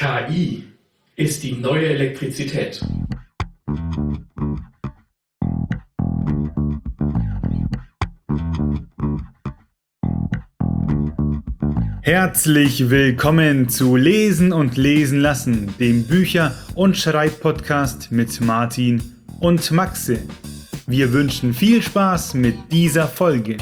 KI ist die neue Elektrizität. Herzlich willkommen zu Lesen und Lesen lassen, dem Bücher- und Schreibpodcast mit Martin und Maxe. Wir wünschen viel Spaß mit dieser Folge.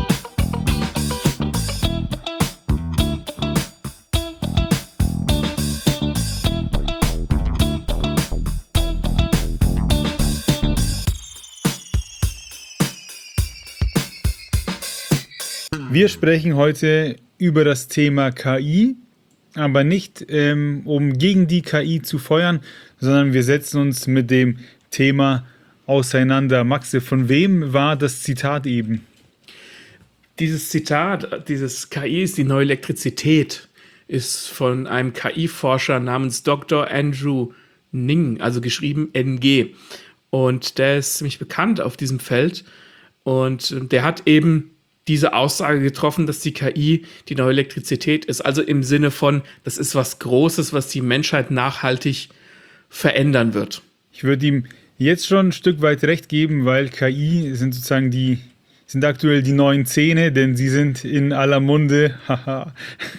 Wir sprechen heute über das Thema KI, aber nicht um gegen die KI zu feuern, sondern wir setzen uns mit dem Thema auseinander. Maxe, von wem war das Zitat eben? Dieses Zitat, dieses KI ist die neue Elektrizität, ist von einem KI-Forscher namens Dr. Andrew Ng, also geschrieben NG. Und der ist ziemlich bekannt auf diesem Feld und der hat eben diese Aussage getroffen, dass die KI die neue Elektrizität ist. Also im Sinne von, das ist was Großes, was die Menschheit nachhaltig verändern wird. Ich würde ihm jetzt schon ein Stück weit recht geben, weil KI sind sozusagen sind aktuell die neuen Zähne, denn sie sind in aller Munde. Haha.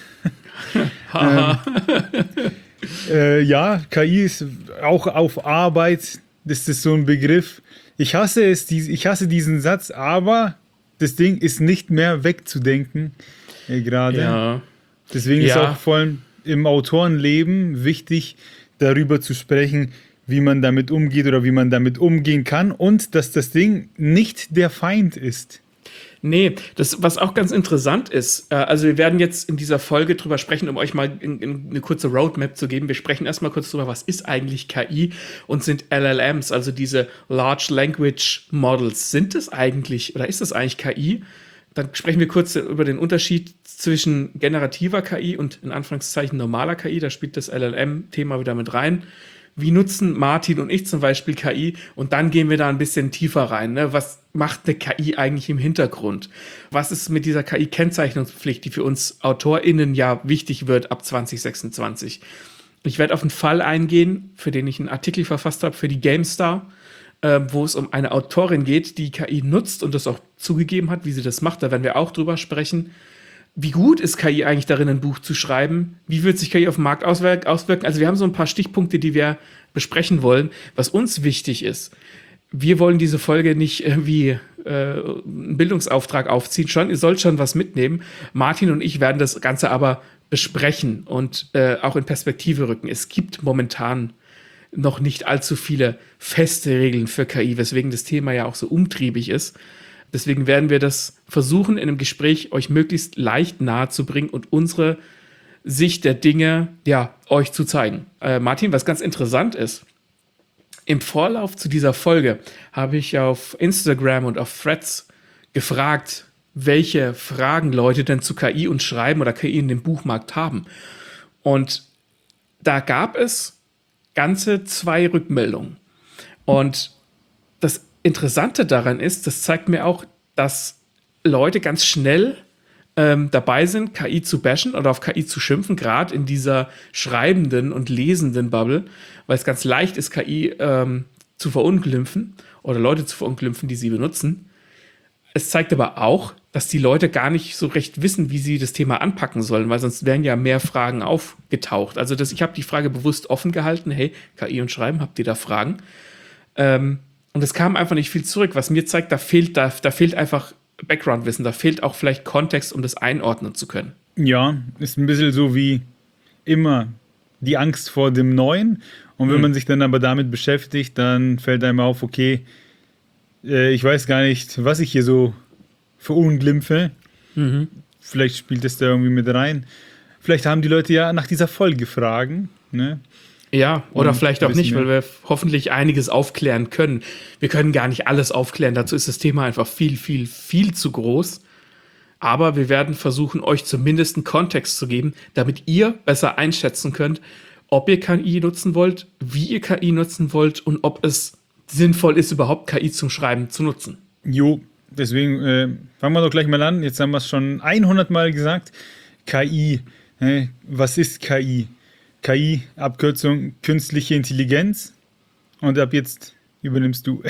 Ja, KI ist auch auf Arbeit, das ist so ein Begriff. Ich hasse diesen Satz, aber das Ding ist nicht mehr wegzudenken, gerade. Ja. Deswegen ist auch vor allem im Autorenleben wichtig, darüber zu sprechen, wie man damit umgeht oder wie man damit umgehen kann und dass das Ding nicht der Feind ist. Nee, was auch ganz interessant ist, also wir werden jetzt in dieser Folge drüber sprechen, um euch mal eine kurze Roadmap zu geben. Wir sprechen erstmal kurz drüber, was ist eigentlich KI und sind LLMs, also diese Large Language Models, sind es eigentlich oder ist es eigentlich KI? Dann sprechen wir kurz über den Unterschied zwischen generativer KI und in Anführungszeichen normaler KI, da spielt das LLM-Thema wieder mit rein. Wie nutzen Martin und ich zum Beispiel KI? Und dann gehen wir da ein bisschen tiefer rein. Ne? Was macht eine KI eigentlich im Hintergrund? Was ist mit dieser KI-Kennzeichnungspflicht, die für uns AutorInnen ja wichtig wird ab 2026? Ich werde auf einen Fall eingehen, für den ich einen Artikel verfasst habe für die GameStar, wo es um eine Autorin geht, die KI nutzt und das auch zugegeben hat, wie sie das macht. Da werden wir auch drüber sprechen. Wie gut ist KI eigentlich darin, ein Buch zu schreiben? Wie wird sich KI auf den Markt auswirken? Also wir haben so ein paar Stichpunkte, die wir besprechen wollen, was uns wichtig ist. Wir wollen diese Folge nicht irgendwie einen Bildungsauftrag aufziehen. Ihr sollt schon was mitnehmen. Martin und ich werden das Ganze aber besprechen und auch in Perspektive rücken. Es gibt momentan noch nicht allzu viele feste Regeln für KI, weswegen das Thema ja auch so umtriebig ist. Deswegen werden wir das versuchen, in einem Gespräch euch möglichst leicht nahe zu bringen und unsere Sicht der Dinge, euch zu zeigen. Martin, was ganz interessant ist, im Vorlauf zu dieser Folge habe ich auf Instagram und auf Threads gefragt, welche Fragen Leute denn zu KI und Schreiben oder KI in dem Buchmarkt haben. Und da gab es ganze 2 Rückmeldungen. Und das Interessante daran ist, das zeigt mir auch, dass Leute ganz schnell dabei sind, KI zu bashen oder auf KI zu schimpfen, gerade in dieser schreibenden und lesenden Bubble, weil es ganz leicht ist, KI zu verunglimpfen oder Leute zu verunglimpfen, die sie benutzen. Es zeigt aber auch, dass die Leute gar nicht so recht wissen, wie sie das Thema anpacken sollen, weil sonst wären ja mehr Fragen aufgetaucht. Also ich habe die Frage bewusst offen gehalten, hey, KI und Schreiben, habt ihr da Fragen? Und es kam einfach nicht viel zurück, was mir zeigt, da fehlt einfach Background-Wissen, da fehlt auch vielleicht Kontext, um das einordnen zu können. Ja, ist ein bisschen so wie immer die Angst vor dem Neuen. Und wenn man sich dann aber damit beschäftigt, dann fällt einem auf, okay, ich weiß gar nicht, was ich hier so verunglimpfe. Vielleicht spielt das da irgendwie mit rein. Vielleicht haben die Leute ja nach dieser Folge Fragen, ne? Ja, oder vielleicht auch nicht, weil wir hoffentlich einiges aufklären können. Wir können gar nicht alles aufklären, dazu ist das Thema einfach viel, viel, viel zu groß. Aber wir werden versuchen, euch zumindest einen Kontext zu geben, damit ihr besser einschätzen könnt, ob ihr KI nutzen wollt, wie ihr KI nutzen wollt und ob es sinnvoll ist, überhaupt KI zum Schreiben zu nutzen. Jo, deswegen fangen wir doch gleich mal an. Jetzt haben wir es schon 100 Mal gesagt. KI, was ist KI? KI, Abkürzung künstliche Intelligenz. Und ab jetzt übernimmst du.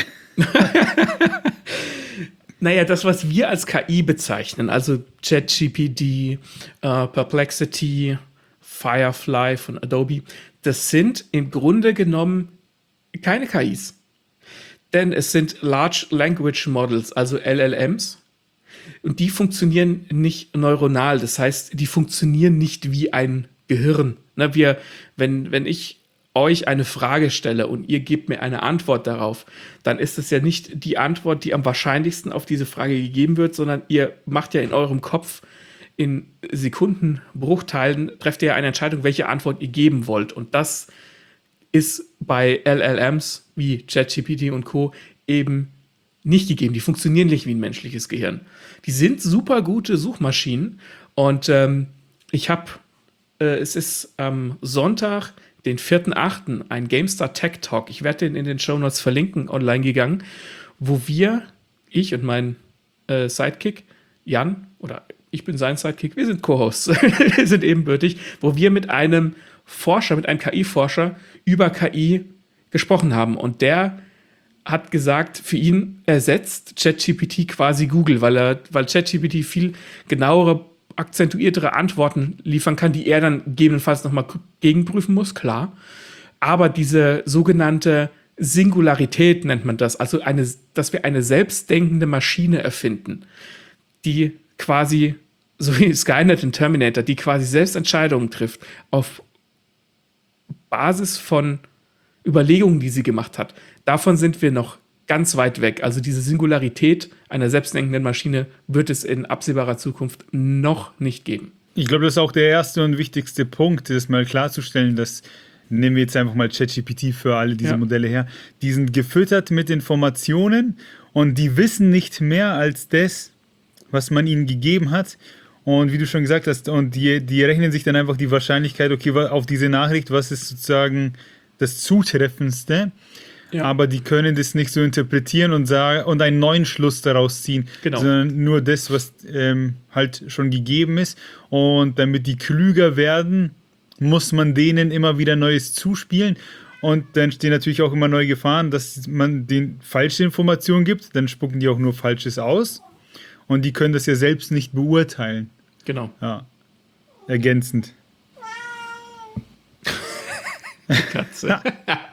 Naja, das, was wir als KI bezeichnen, also ChatGPT, Perplexity, Firefly von Adobe, das sind im Grunde genommen keine KIs. Denn es sind Large Language Models, also LLMs. Und die funktionieren nicht neuronal. Das heißt, die funktionieren nicht wie ein Gehirn. Ne, wenn ich euch eine Frage stelle und ihr gebt mir eine Antwort darauf, dann ist es ja nicht die Antwort, die am wahrscheinlichsten auf diese Frage gegeben wird, sondern ihr macht ja in eurem Kopf in Sekundenbruchteilen, trefft ihr eine Entscheidung, welche Antwort ihr geben wollt. Und das ist bei LLMs wie ChatGPT und Co. eben nicht gegeben. Die funktionieren nicht wie ein menschliches Gehirn. Die sind super gute Suchmaschinen und es ist am Sonntag, den 4.8., ein GameStar Tech Talk, ich werde den in den Shownotes verlinken, online gegangen, wo ich und mein Sidekick, Jan, oder ich bin sein Sidekick, wir sind Co-Hosts, wir sind ebenbürtig, wo wir mit einem KI-Forscher über KI gesprochen haben. Und der hat gesagt, für ihn ersetzt ChatGPT quasi Google, weil ChatGPT viel genauere, akzentuiertere Antworten liefern kann, die er dann gegebenenfalls nochmal gegenprüfen muss, klar. Aber diese sogenannte Singularität nennt man das, also dass wir eine selbstdenkende Maschine erfinden, die quasi, so wie Skynet in Terminator, die quasi selbst Entscheidungen trifft, auf Basis von Überlegungen, die sie gemacht hat. Davon sind wir noch ganz weit weg. Also diese Singularität einer selbstdenkenden Maschine wird es in absehbarer Zukunft noch nicht geben. Ich glaube, das ist auch der erste und wichtigste Punkt, das mal klarzustellen, dass, nehmen wir jetzt einfach mal ChatGPT für alle diese Modelle her, die sind gefüttert mit Informationen und die wissen nicht mehr als das, was man ihnen gegeben hat. Und wie du schon gesagt hast, und die rechnen sich dann einfach die Wahrscheinlichkeit, okay, auf diese Nachricht, was ist sozusagen das Zutreffendste. Ja. Aber die können das nicht so interpretieren und einen neuen Schluss daraus ziehen, sondern nur das, was halt schon gegeben ist. Und damit die klüger werden, muss man denen immer wieder Neues zuspielen. Und dann entstehen natürlich auch immer neue Gefahren, dass man denen falsche Informationen gibt. Dann spucken die auch nur Falsches aus. Und die können das ja selbst nicht beurteilen. Genau. Ja. Ergänzend. Katze.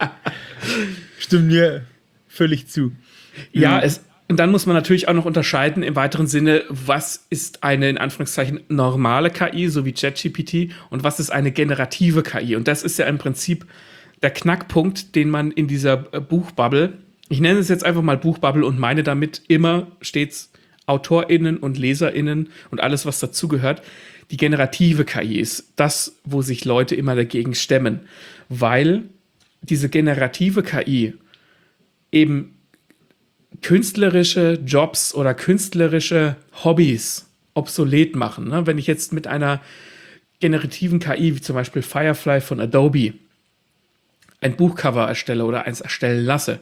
Stimmt mir völlig zu. Ja, und dann muss man natürlich auch noch unterscheiden im weiteren Sinne, was ist eine in Anführungszeichen normale KI, so wie ChatGPT, und was ist eine generative KI. Und das ist ja im Prinzip der Knackpunkt, den man in dieser Buchbubble, ich nenne es jetzt einfach mal Buchbubble und meine damit immer stets AutorInnen und LeserInnen und alles, was dazugehört. Die generative KI ist das, wo sich Leute immer dagegen stemmen, weil diese generative KI eben künstlerische Jobs oder künstlerische Hobbys obsolet machen. Ne? Wenn ich jetzt mit einer generativen KI, wie zum Beispiel Firefly von Adobe, ein Buchcover erstelle oder eins erstellen lasse,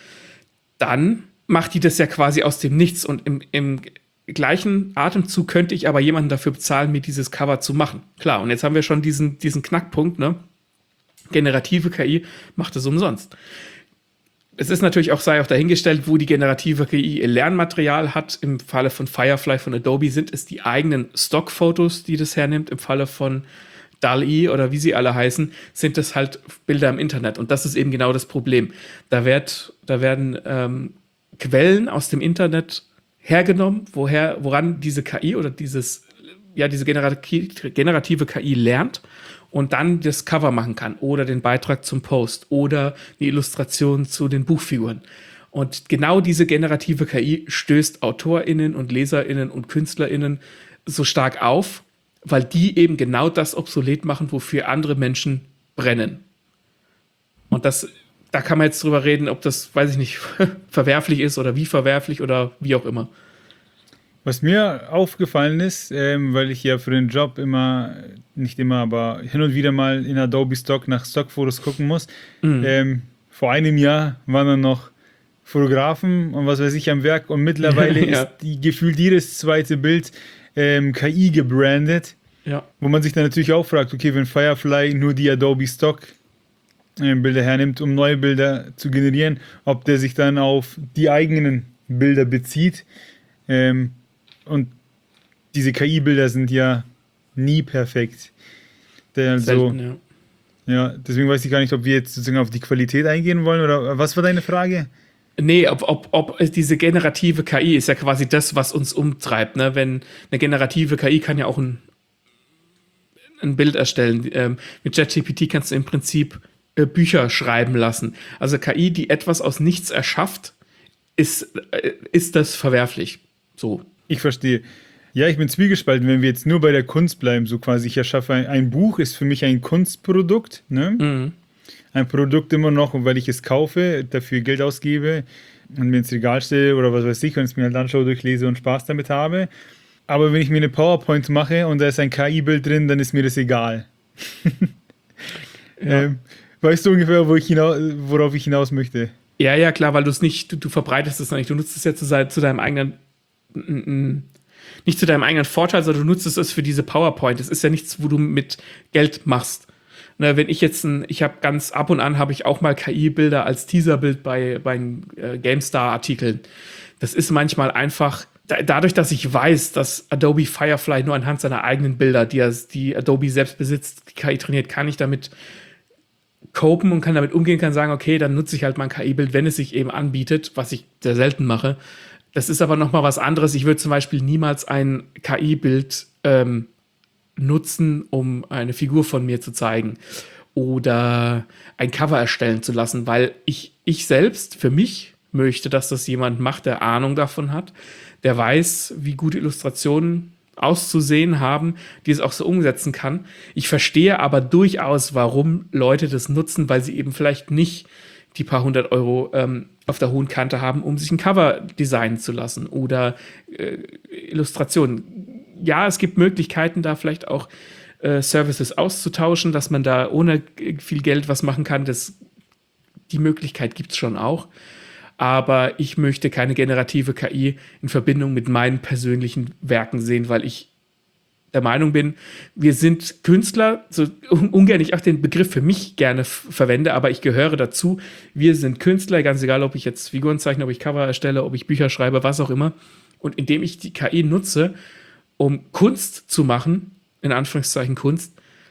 dann macht die das ja quasi aus dem Nichts und im gleichen Atemzug könnte ich aber jemanden dafür bezahlen, mir dieses Cover zu machen. Klar, und jetzt haben wir schon diesen Knackpunkt, ne? Generative KI macht es umsonst. Es ist natürlich auch, sei auch dahingestellt, wo die generative KI ihr Lernmaterial hat. Im Falle von Firefly von Adobe sind es die eigenen Stockfotos, die das hernimmt. Im Falle von DALL-E oder wie sie alle heißen, sind es halt Bilder im Internet. Und das ist eben genau das Problem. Da werden Quellen aus dem Internet hergenommen, woran diese KI oder diese generative KI lernt und dann das Cover machen kann oder den Beitrag zum Post oder die Illustration zu den Buchfiguren. Und genau diese generative KI stößt AutorInnen und LeserInnen und KünstlerInnen so stark auf, weil die eben genau das obsolet machen, wofür andere Menschen brennen. Und da kann man jetzt drüber reden, ob das, weiß ich nicht, verwerflich ist oder wie verwerflich oder wie auch immer. Was mir aufgefallen ist, weil ich ja für den Job nicht immer, aber hin und wieder mal in Adobe Stock nach Stockfotos gucken muss. Vor einem Jahr waren dann noch Fotografen und was weiß ich am Werk und mittlerweile ist gefühlt jedes zweite Bild KI gebrandet. Ja. Wo man sich dann natürlich auch fragt, okay, wenn Firefly nur die Adobe Stock Bilder hernimmt, um neue Bilder zu generieren, ob der sich dann auf die eigenen Bilder bezieht. Und diese KI-Bilder sind ja nie perfekt. Selten, ja. Ja, deswegen weiß ich gar nicht, ob wir jetzt sozusagen auf die Qualität eingehen wollen oder was war deine Frage? Nee, ob diese generative KI ist ja quasi das, was uns umtreibt. Ne? Wenn eine generative KI kann ja auch ein Bild erstellen. Mit ChatGPT kannst du im Prinzip Bücher schreiben lassen. Also KI, die etwas aus nichts erschafft, ist das verwerflich. So. Ich verstehe. Ja, ich bin zwiegespalten, wenn wir jetzt nur bei der Kunst bleiben, so quasi, ich erschaffe ein Buch, ist für mich ein Kunstprodukt, ne? Mhm. Ein Produkt immer noch, weil ich es kaufe, dafür Geld ausgebe und mir ins Regal stelle oder was weiß ich und es mir halt anschaue, durchlese und Spaß damit habe. Aber wenn ich mir eine PowerPoint mache und da ist ein KI-Bild drin, dann ist mir das egal. Ja. Weißt du ungefähr, worauf ich hinaus möchte? Ja, klar, weil du es nicht, du verbreitest es noch nicht. Du nutzt es ja zu deinem eigenen, nicht zu deinem eigenen Vorteil, sondern du nutzt es für diese PowerPoint. Das ist ja nichts, wo du mit Geld machst. Ne, wenn ich jetzt ich habe ganz ab und an habe ich auch mal KI-Bilder als Teaserbild bei GameStar-Artikeln. Das ist manchmal einfach, dadurch, dass ich weiß, dass Adobe Firefly nur anhand seiner eigenen Bilder, die Adobe selbst besitzt, die KI trainiert, kann ich damit copen und kann damit umgehen, kann sagen, okay, dann nutze ich halt mal ein KI-Bild, wenn es sich eben anbietet, was ich sehr selten mache. Das ist aber nochmal was anderes. Ich würde zum Beispiel niemals ein KI-Bild nutzen, um eine Figur von mir zu zeigen oder ein Cover erstellen zu lassen, weil ich selbst für mich möchte, dass das jemand macht, der Ahnung davon hat, der weiß, wie gute Illustrationen auszusehen haben, die es auch so umsetzen kann. Ich verstehe aber durchaus, warum Leute das nutzen, weil sie eben vielleicht nicht die paar 100 Euro auf der hohen Kante haben, um sich ein Cover designen zu lassen oder Illustrationen. Ja, es gibt Möglichkeiten, da vielleicht auch Services auszutauschen, dass man da ohne viel Geld was machen kann. Die Möglichkeit gibt es schon auch. Aber ich möchte keine generative KI in Verbindung mit meinen persönlichen Werken sehen, weil ich der Meinung bin, wir sind Künstler, so ungern ich auch den Begriff für mich gerne verwende, aber ich gehöre dazu. Wir sind Künstler, ganz egal, ob ich jetzt Figuren zeichne, ob ich Cover erstelle, ob ich Bücher schreibe, was auch immer. Und indem ich die KI nutze, um Kunst zu machen, in Anführungszeichen Kunst,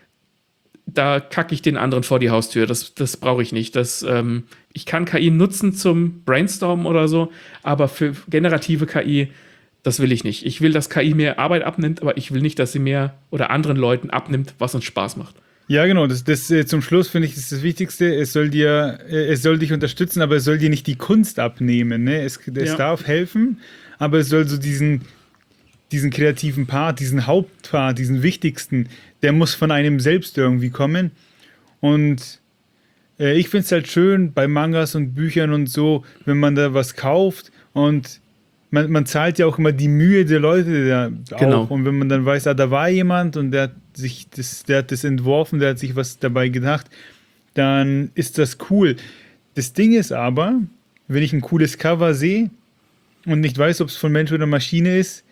da kacke ich den anderen vor die Haustür. Das brauche ich nicht. Ich kann KI nutzen zum Brainstormen oder so, aber für generative KI, das will ich nicht. Ich will, dass KI mir Arbeit abnimmt, aber ich will nicht, dass sie mir oder anderen Leuten abnimmt, was uns Spaß macht. Ja, genau. Das zum Schluss finde ich, ist das Wichtigste. Es soll dich unterstützen, aber es soll dir nicht die Kunst abnehmen. Ne? Es darf helfen, aber es soll so diesen kreativen Part, diesen Hauptpart, diesen wichtigsten, der muss von einem selbst irgendwie kommen. Und ich finde es halt schön bei Mangas und Büchern und so, wenn man da was kauft und man zahlt ja auch immer die Mühe der Leute da Genau. auch. Und wenn man dann weiß, da war jemand und der hat das entworfen, der hat sich was dabei gedacht, dann ist das cool. Das Ding ist aber, wenn ich ein cooles Cover sehe und nicht weiß, ob es von Mensch oder Maschine ist,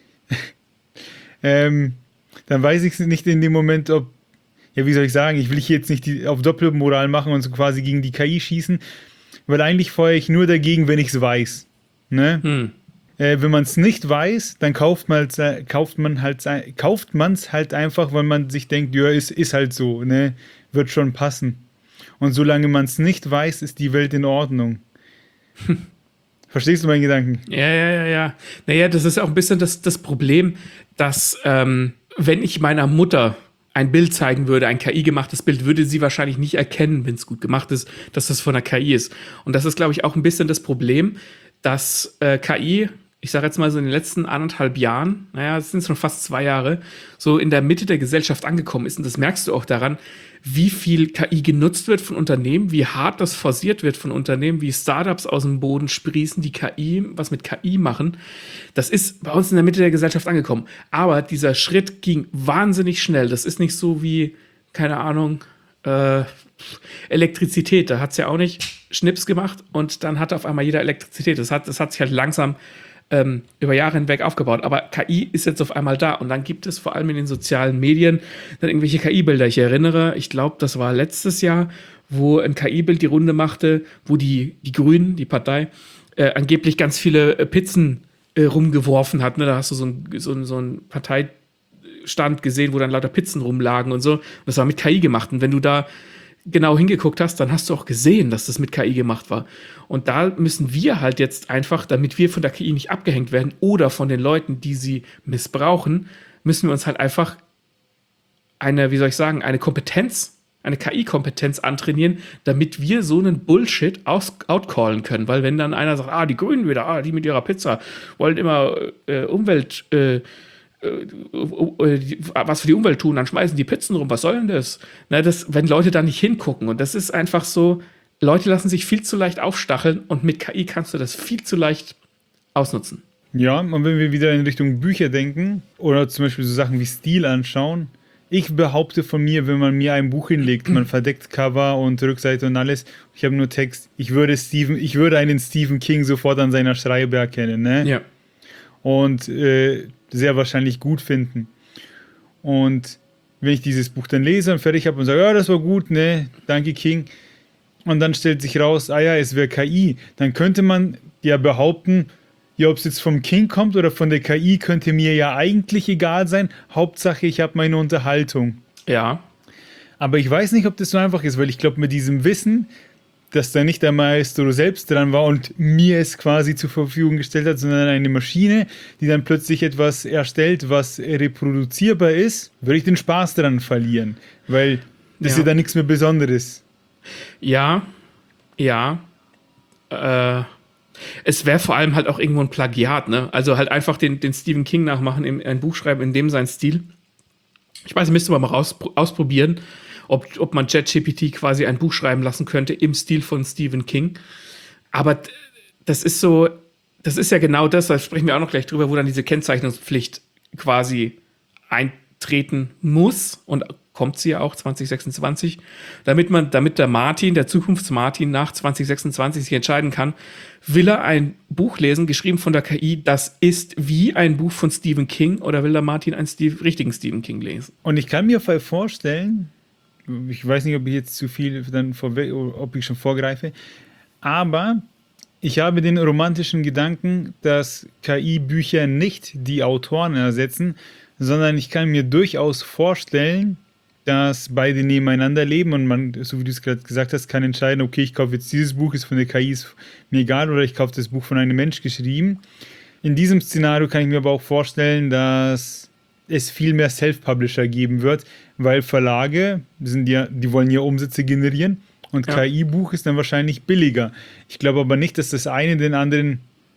dann weiß ich nicht in dem Moment, wie soll ich sagen, ich will hier jetzt nicht auf Doppelmoral machen und so quasi gegen die KI schießen, weil eigentlich feuere ich nur dagegen, wenn ich es weiß. Ne? Wenn man es nicht weiß, dann kauft man es halt einfach, weil man sich denkt, ja, ist halt so, ne? Wird schon passen. Und solange man es nicht weiß, ist die Welt in Ordnung. Verstehst du meinen Gedanken? Ja. Naja, das ist auch ein bisschen das Problem, dass wenn ich meiner Mutter ein Bild zeigen würde, ein KI-gemachtes Bild, würde sie wahrscheinlich nicht erkennen, wenn es gut gemacht ist, dass das von der KI ist. Und das ist, glaube ich, auch ein bisschen das Problem, dass KI, ich sage jetzt mal so in den letzten 1,5 Jahren, naja, es sind schon fast 2 Jahre, so in der Mitte der Gesellschaft angekommen ist. Und das merkst du auch daran, wie viel KI genutzt wird von Unternehmen, wie hart das forciert wird von Unternehmen, wie Startups aus dem Boden sprießen, die was mit KI machen. Das ist bei uns in der Mitte der Gesellschaft angekommen. Aber dieser Schritt ging wahnsinnig schnell. Das ist nicht so wie, keine Ahnung, Elektrizität. Da hat es ja auch nicht Schnips gemacht und dann hatte auf einmal jeder Elektrizität. Das hat sich halt langsam über Jahre hinweg aufgebaut. Aber KI ist jetzt auf einmal da. Und dann gibt es vor allem in den sozialen Medien dann irgendwelche KI-Bilder. Ich erinnere, ich glaube, das war letztes Jahr, wo ein KI-Bild die Runde machte, wo die Grünen, die Partei, angeblich ganz viele Pizzen rumgeworfen hat. Ne? Da hast du so einen Parteistand gesehen, wo dann lauter Pizzen rumlagen und so. Und das war mit KI gemacht. Und wenn du da genau hingeguckt hast, dann hast du auch gesehen, dass das mit KI gemacht war. Und da müssen wir halt jetzt einfach, damit wir von der KI nicht abgehängt werden oder von den Leuten, die sie missbrauchen, müssen wir uns halt einfach eine Kompetenz, eine KI-Kompetenz antrainieren, damit wir so einen Bullshit outcallen können. Weil wenn dann einer sagt, die Grünen wieder, die mit ihrer Pizza wollen immer Umwelt was für die Umwelt tun, dann schmeißen die Pizzen rum, was soll denn das? Na, wenn Leute da nicht hingucken, und das ist einfach so, Leute lassen sich viel zu leicht aufstacheln und mit KI kannst du das viel zu leicht ausnutzen. Ja, und wenn wir wieder in Richtung Bücher denken oder zum Beispiel so Sachen wie Stil anschauen, ich behaupte von mir, wenn man mir ein Buch hinlegt, man verdeckt Cover und Rückseite und alles, ich habe nur Text, ich würde einen Stephen King sofort an seiner Schreibe erkennen, ne? Ja. Und sehr wahrscheinlich gut finden. Und wenn ich dieses Buch dann lese und fertig habe und sage, ja, das war gut, ne, danke King, und dann stellt sich raus, es wäre KI, dann könnte man ja behaupten, ja, ob es jetzt vom King kommt oder von der KI, könnte mir ja eigentlich egal sein, Hauptsache ich habe meine Unterhaltung. Ja. Aber ich weiß nicht, ob das so einfach ist, weil ich glaube, mit diesem Wissen, dass da nicht der Maestro selbst dran war und mir es quasi zur Verfügung gestellt hat, sondern eine Maschine, die dann plötzlich etwas erstellt, was reproduzierbar ist, würde ich den Spaß daran verlieren, weil das ist ja dann nichts mehr Besonderes. Ja. Es wäre vor allem halt auch irgendwo ein Plagiat, ne? Also halt einfach den Stephen King nachmachen, ein Buch schreiben in dem sein Stil. Ich weiß, müsste man mal ausprobieren, ob man ChatGPT quasi ein Buch schreiben lassen könnte im Stil von Stephen King. Aber das ist ja genau das, da sprechen wir auch noch gleich drüber, wo dann diese Kennzeichnungspflicht quasi eintreten muss und kommt sie ja auch 2026, damit der Zukunfts-Martin nach 2026 sich entscheiden kann, will er ein Buch lesen, geschrieben von der KI, das ist wie ein Buch von Stephen King, oder will der Martin einen richtigen Stephen King lesen? Und ich kann mir vorstellen, ich weiß nicht, ob ich jetzt zu viel ob ich schon vorgreife, aber ich habe den romantischen Gedanken, dass KI-Bücher nicht die Autoren ersetzen, sondern ich kann mir durchaus vorstellen, dass beide nebeneinander leben und man, so wie du es gerade gesagt hast, kann entscheiden, okay, ich kaufe jetzt dieses Buch, ist von der KI, ist mir egal, oder ich kaufe das Buch von einem Mensch geschrieben. In diesem Szenario kann ich mir aber auch vorstellen, dass es viel mehr Self-Publisher geben wird, weil Verlage die wollen ja Umsätze generieren und KI-Buch ist dann wahrscheinlich billiger. Ich glaube aber nicht, dass das eine den anderen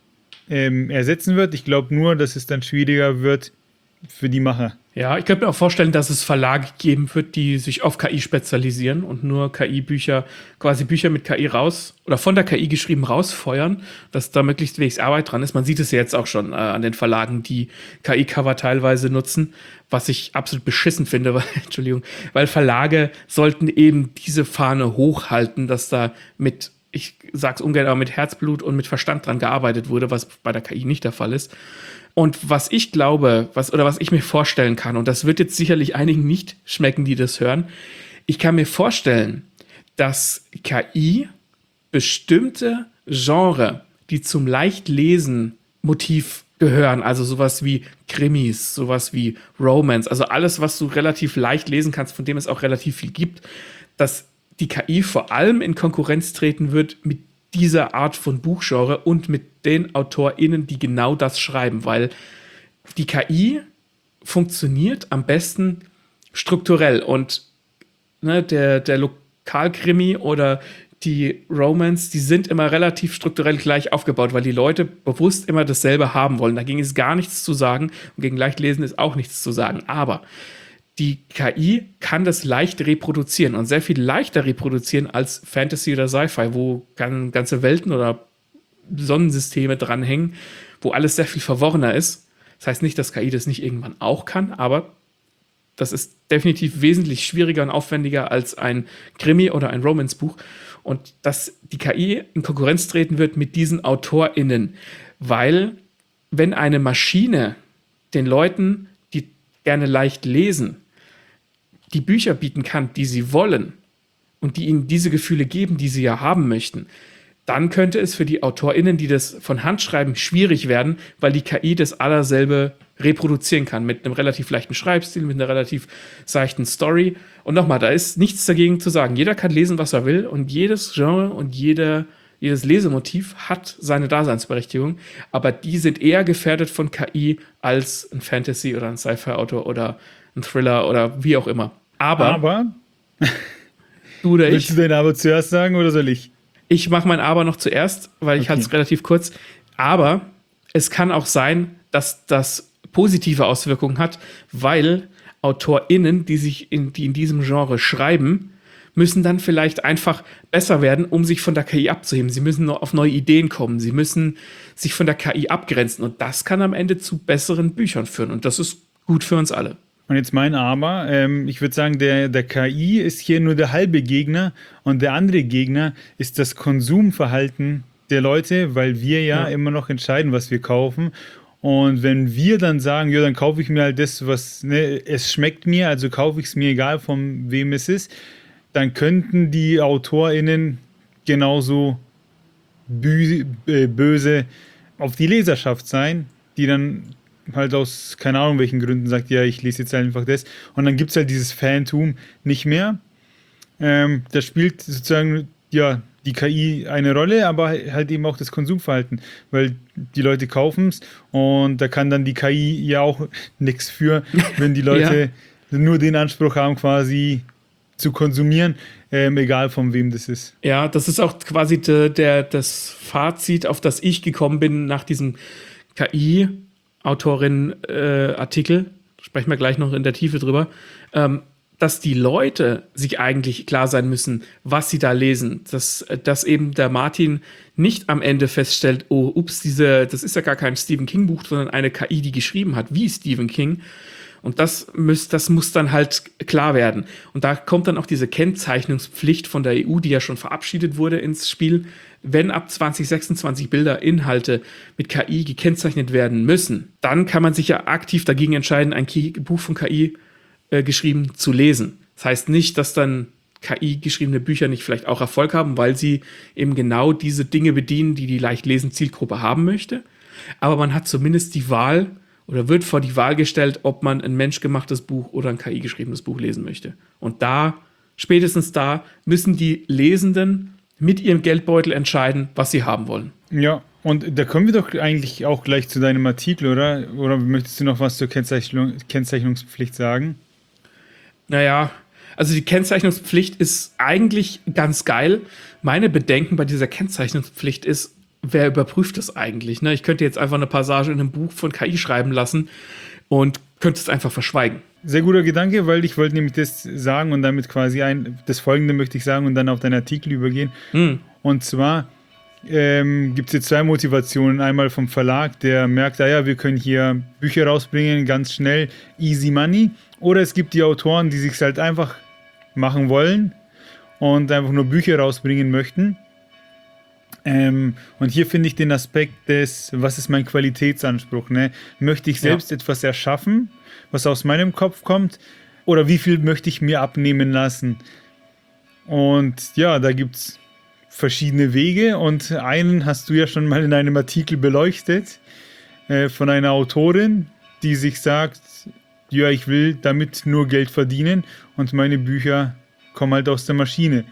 ersetzen wird. Ich glaube nur, dass es dann schwieriger wird für die Macher. Ja, ich könnte mir auch vorstellen, dass es Verlage geben wird, die sich auf KI spezialisieren und nur KI-Bücher, quasi Bücher mit KI raus oder von der KI geschrieben rausfeuern, dass da möglichst wenig Arbeit dran ist. Man sieht es ja jetzt auch schon an den Verlagen, die KI-Cover teilweise nutzen, was ich absolut beschissen finde, weil Verlage sollten eben diese Fahne hochhalten, dass da ich sag's ungern, aber mit Herzblut und mit Verstand dran gearbeitet wurde, was bei der KI nicht der Fall ist. Und was ich glaube, was ich mir vorstellen kann, und das wird jetzt sicherlich einigen nicht schmecken, die das hören, ich kann mir vorstellen, dass KI bestimmte Genre, die zum Leichtlesen-Motiv gehören, also sowas wie Krimis, sowas wie Romance, also alles, was du relativ leicht lesen kannst, von dem es auch relativ viel gibt, dass die KI vor allem in Konkurrenz treten wird mit dieser Art von Buchgenre und mit den AutorInnen, die genau das schreiben, weil die KI funktioniert am besten strukturell und der Lokalkrimi oder die Romance, die sind immer relativ strukturell gleich aufgebaut, weil die Leute bewusst immer dasselbe haben wollen. Dagegen ist gar nichts zu sagen und gegen Leichtlesen ist auch nichts zu sagen, aber die KI kann das leicht reproduzieren und sehr viel leichter reproduzieren als Fantasy oder Sci-Fi, wo ganze Welten oder Sonnensysteme dranhängen, wo alles sehr viel verworrener ist. Das heißt nicht, dass KI das nicht irgendwann auch kann, aber das ist definitiv wesentlich schwieriger und aufwendiger als ein Krimi oder ein Romance-Buch. Und dass die KI in Konkurrenz treten wird mit diesen AutorInnen, weil wenn eine Maschine den Leuten, die gerne leicht lesen, die Bücher bieten kann, die sie wollen und die ihnen diese Gefühle geben, die sie ja haben möchten, dann könnte es für die AutorInnen, die das von Hand schreiben, schwierig werden, weil die KI das allerselbe reproduzieren kann, mit einem relativ leichten Schreibstil, mit einer relativ seichten Story. Und nochmal, da ist nichts dagegen zu sagen. Jeder kann lesen, was er will, und jedes Genre und jedes Lesemotiv hat seine Daseinsberechtigung, aber die sind eher gefährdet von KI als ein Fantasy- oder ein Sci-Fi-Autor oder ein Thriller oder wie auch immer. Aber du oder willst du dein Aber zuerst sagen oder soll ich? Ich mache mein Aber noch zuerst, weil ich halte es relativ kurz. Aber es kann auch sein, dass das positive Auswirkungen hat, weil AutorInnen, die in diesem Genre schreiben, müssen dann vielleicht einfach besser werden, um sich von der KI abzuheben. Sie müssen noch auf neue Ideen kommen. Sie müssen sich von der KI abgrenzen. Und das kann am Ende zu besseren Büchern führen. Und das ist gut für uns alle. Und jetzt mein Aber. Ich würde sagen, der KI ist hier nur der halbe Gegner und der andere Gegner ist das Konsumverhalten der Leute, weil wir ja immer noch entscheiden, was wir kaufen. Und wenn wir dann sagen, ja, dann kaufe ich mir halt das, was, ne, es schmeckt mir, also kaufe ich es mir, egal von wem es ist, dann könnten die AutorInnen genauso böse auf die Leserschaft sein, die dann halt aus, keine Ahnung welchen Gründen sagt, ja, ich lese jetzt einfach das. Und dann gibt es halt dieses Phantom nicht mehr. Da spielt sozusagen, ja, die KI eine Rolle, aber halt eben auch das Konsumverhalten, weil die Leute kaufen es und da kann dann die KI ja auch nichts für, wenn die Leute nur den Anspruch haben, quasi zu konsumieren, egal von wem das ist. Ja, das ist auch quasi das Fazit, auf das ich gekommen bin nach diesem KI-Autorin-Artikel. Sprechen wir gleich noch in der Tiefe drüber. Dass die Leute sich eigentlich klar sein müssen, was sie da lesen. Dass eben der Martin nicht am Ende feststellt, oh, ups, das ist ja gar kein Stephen King-Buch, sondern eine KI, die geschrieben hat, wie Stephen King. Und das muss dann halt klar werden. Und da kommt dann auch diese Kennzeichnungspflicht von der EU, die ja schon verabschiedet wurde, ins Spiel. Wenn ab 2026 Bilder, Inhalte mit KI gekennzeichnet werden müssen, dann kann man sich ja aktiv dagegen entscheiden, ein Buch von KI geschrieben zu lesen. Das heißt nicht, dass dann KI-geschriebene Bücher nicht vielleicht auch Erfolg haben, weil sie eben genau diese Dinge bedienen, die leicht lesen Zielgruppe haben möchte. Aber man hat zumindest die Wahl oder wird vor die Wahl gestellt, ob man ein menschgemachtes Buch oder ein KI-geschriebenes Buch lesen möchte. Und spätestens da, müssen die Lesenden mit ihrem Geldbeutel entscheiden, was sie haben wollen. Ja, und da kommen wir doch eigentlich auch gleich zu deinem Artikel, oder? Oder möchtest du noch was zur Kennzeichnungspflicht sagen? Naja, also die Kennzeichnungspflicht ist eigentlich ganz geil. Meine Bedenken bei dieser Kennzeichnungspflicht ist, wer überprüft das eigentlich? Ne? Ich könnte jetzt einfach eine Passage in einem Buch von KI schreiben lassen und könnte es einfach verschweigen. Sehr guter Gedanke, weil ich wollte nämlich das sagen und damit quasi das Folgende möchte ich sagen und dann auf deinen Artikel übergehen. Und zwar gibt es jetzt zwei Motivationen. Einmal vom Verlag, der merkt, wir können hier Bücher rausbringen, ganz schnell, easy money. Oder es gibt die Autoren, die sich halt einfach machen wollen und einfach nur Bücher rausbringen möchten. Und hier finde ich den Aspekt was ist mein Qualitätsanspruch? Ne? Möchte ich selbst etwas erschaffen, was aus meinem Kopf kommt? Oder wie viel möchte ich mir abnehmen lassen? Und ja, da gibt es verschiedene Wege und einen hast du ja schon mal in einem Artikel beleuchtet von einer Autorin, die sich sagt, ja, ich will damit nur Geld verdienen und meine Bücher kommen halt aus der Maschine.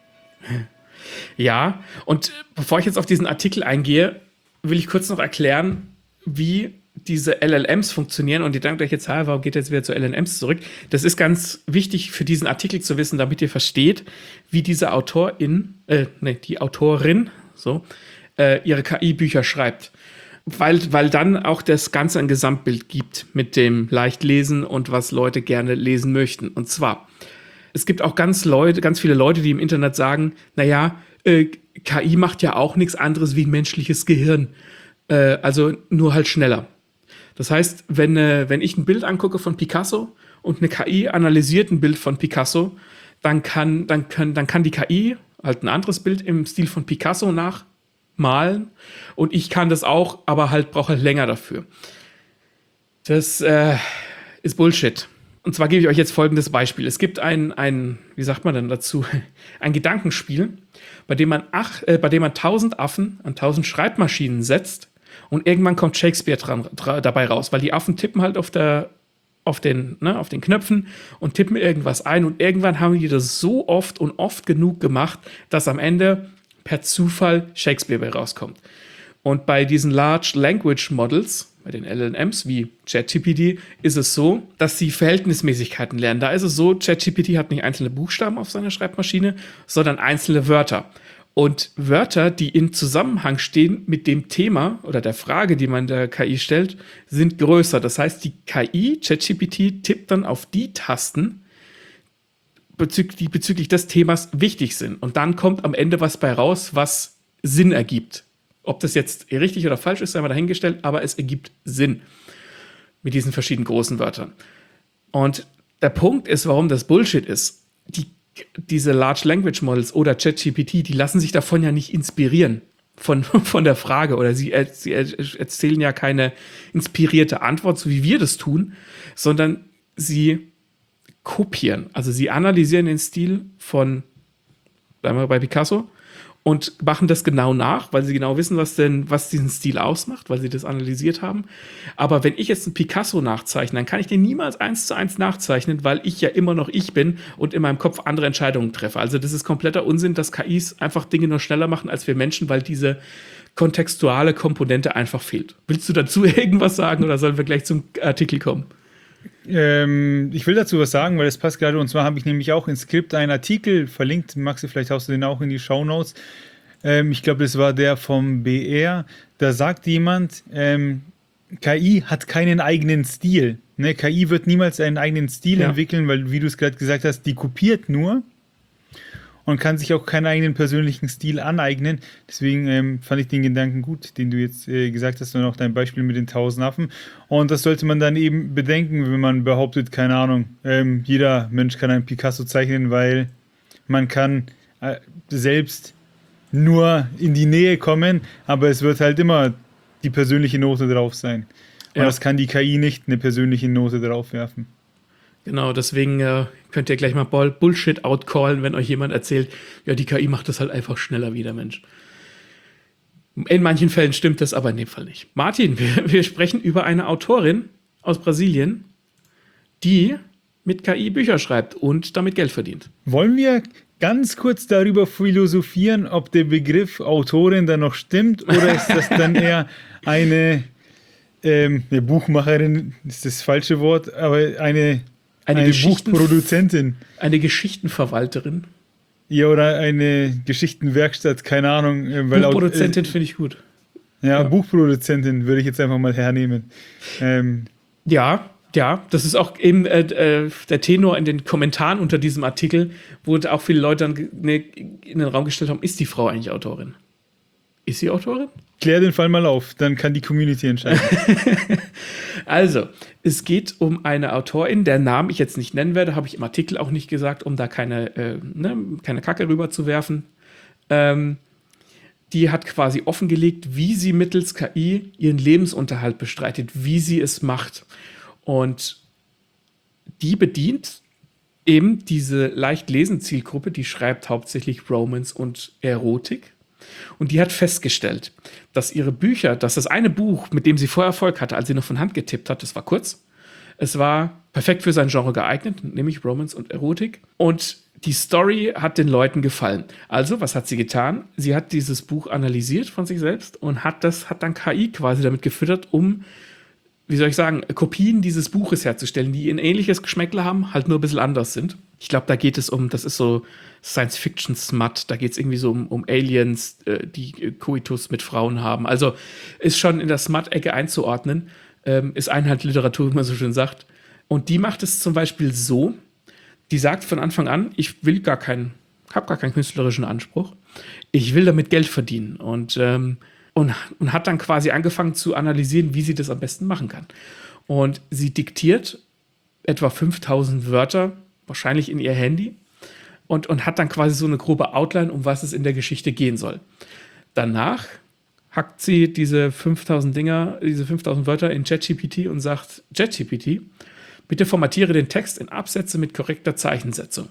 Ja, und bevor ich jetzt auf diesen Artikel eingehe, will ich kurz noch erklären, wie diese LLMs funktionieren. Und ihr denkt euch jetzt, warum geht jetzt wieder zu LLMs zurück? Das ist ganz wichtig für diesen Artikel zu wissen, damit ihr versteht, wie diese die Autorin ihre KI-Bücher schreibt. Weil dann auch das Ganze ein Gesamtbild gibt mit dem Leichtlesen und was Leute gerne lesen möchten. Und zwar, es gibt auch ganz viele Leute, die im Internet sagen, KI macht ja auch nichts anderes wie ein menschliches Gehirn. Also nur halt schneller. Das heißt, wenn ich ein Bild angucke von Picasso und eine KI analysiert ein Bild von Picasso, dann kann die KI halt ein anderes Bild im Stil von Picasso malen und ich kann das auch, aber brauche halt länger dafür. Das ist Bullshit. Und zwar gebe ich euch jetzt folgendes Beispiel. Es gibt wie sagt man denn dazu, ein Gedankenspiel, bei dem man 1000 Affen an 1000 Schreibmaschinen setzt und irgendwann kommt Shakespeare dabei raus, weil die Affen tippen halt auf den Knöpfen und tippen irgendwas ein und irgendwann haben die das so oft und oft genug gemacht, dass am Ende per Zufall Shakespeare bei rauskommt. Und bei diesen Large Language Models, bei den LLMs wie ChatGPT, ist es so, dass sie Verhältnismäßigkeiten lernen. Da ist es so, ChatGPT hat nicht einzelne Buchstaben auf seiner Schreibmaschine, sondern einzelne Wörter. Und Wörter, die in Zusammenhang stehen mit dem Thema oder der Frage, die man der KI stellt, sind größer. Das heißt, die KI, ChatGPT, tippt dann auf die Tasten, die bezüglich des Themas wichtig sind. Und dann kommt am Ende was bei raus, was Sinn ergibt. Ob das jetzt richtig oder falsch ist, sei mal dahingestellt, aber es ergibt Sinn mit diesen verschiedenen großen Wörtern. Und der Punkt ist, warum das Bullshit ist, diese Large Language Models oder ChatGPT, die lassen sich davon ja nicht inspirieren von der Frage oder sie erzählen ja keine inspirierte Antwort, so wie wir das tun, sondern sie kopieren. Also sie analysieren den Stil von, bleiben wir bei Picasso, und machen das genau nach, weil sie genau wissen, was diesen Stil ausmacht, weil sie das analysiert haben. Aber wenn ich jetzt einen Picasso nachzeichne, dann kann ich den niemals 1:1 nachzeichnen, weil ich ja immer noch ich bin und in meinem Kopf andere Entscheidungen treffe. Also das ist kompletter Unsinn, dass KIs einfach Dinge nur schneller machen als wir Menschen, weil diese kontextuale Komponente einfach fehlt. Willst du dazu irgendwas sagen oder sollen wir gleich zum Artikel kommen? Ich will dazu was sagen, weil das passt gerade. Und zwar habe ich nämlich auch ins Skript einen Artikel verlinkt. Maxi, vielleicht haust du den auch in die Shownotes. Ich glaube, das war der vom BR. Da sagt jemand, KI hat keinen eigenen Stil. Ne? KI wird niemals einen eigenen Stil entwickeln, weil, wie du es gerade gesagt hast, die kopiert nur und kann sich auch keinen eigenen persönlichen Stil aneignen. Deswegen fand ich den Gedanken gut, den du jetzt gesagt hast und auch dein Beispiel mit den 1000 Affen. Und das sollte man dann eben bedenken, wenn man behauptet, keine Ahnung, jeder Mensch kann einen Picasso zeichnen, weil man kann selbst nur in die Nähe kommen, aber es wird halt immer die persönliche Note drauf sein. Und das kann die KI nicht, eine persönliche Note drauf werfen. Genau, deswegen könnt ihr gleich mal Bullshit outcallen, wenn euch jemand erzählt, ja, die KI macht das halt einfach schneller wie der Mensch. In manchen Fällen stimmt das, aber in dem Fall nicht. Martin, wir sprechen über eine Autorin aus Brasilien, die mit KI Bücher schreibt und damit Geld verdient. Wollen wir ganz kurz darüber philosophieren, ob der Begriff Autorin dann noch stimmt oder ist das dann eher eine Buchmacherin, ist das falsche Wort, aber eine Buchproduzentin. Eine Geschichtenverwalterin. Ja, oder eine Geschichtenwerkstatt, keine Ahnung. Buchproduzentin finde ich gut. Ja, Buchproduzentin würde ich jetzt einfach mal hernehmen. Ja, das ist auch eben der Tenor in den Kommentaren unter diesem Artikel, wo auch viele Leute dann in den Raum gestellt haben, ist die Frau eigentlich Autorin? Ist sie Autorin? Klär den Fall mal auf, dann kann die Community entscheiden. Also, es geht um eine Autorin, deren Namen ich jetzt nicht nennen werde, habe ich im Artikel auch nicht gesagt, um da keine Kacke rüber zu werfen. Die hat quasi offengelegt, wie sie mittels KI ihren Lebensunterhalt bestreitet, wie sie es macht. Und die bedient eben diese leicht lesen Zielgruppe, die schreibt hauptsächlich Romance und Erotik. Und die hat festgestellt, dass ihre Bücher, dass das eine Buch, mit dem sie vorher Erfolg hatte, als sie noch von Hand getippt hat, das war kurz. Es war perfekt für sein Genre geeignet, nämlich Romance und Erotik. Und die Story hat den Leuten gefallen. Also, was hat sie getan? Sie hat dieses Buch analysiert von sich selbst und hat dann KI quasi damit gefüttert, um, wie soll ich sagen, Kopien dieses Buches herzustellen, die ein ähnliches Geschmäckle haben, halt nur ein bisschen anders sind. Ich glaube, da geht es das ist so Science-Fiction-Smut, da geht es irgendwie so um Aliens, die Koitus mit Frauen haben. Also ist schon in der Smut-Ecke einzuordnen, ist Einheitsliteratur, wie man so schön sagt. Und die macht es zum Beispiel so, die sagt von Anfang an, ich habe gar keinen künstlerischen Anspruch, ich will damit Geld verdienen und hat dann quasi angefangen zu analysieren, wie sie das am besten machen kann. Und sie diktiert etwa 5000 Wörter, wahrscheinlich in ihr Handy, und hat dann quasi so eine grobe Outline, um was es in der Geschichte gehen soll. Danach hackt sie diese 5000 Dinger, diese 5000 Wörter in ChatGPT und sagt, ChatGPT, bitte formatiere den Text in Absätze mit korrekter Zeichensetzung.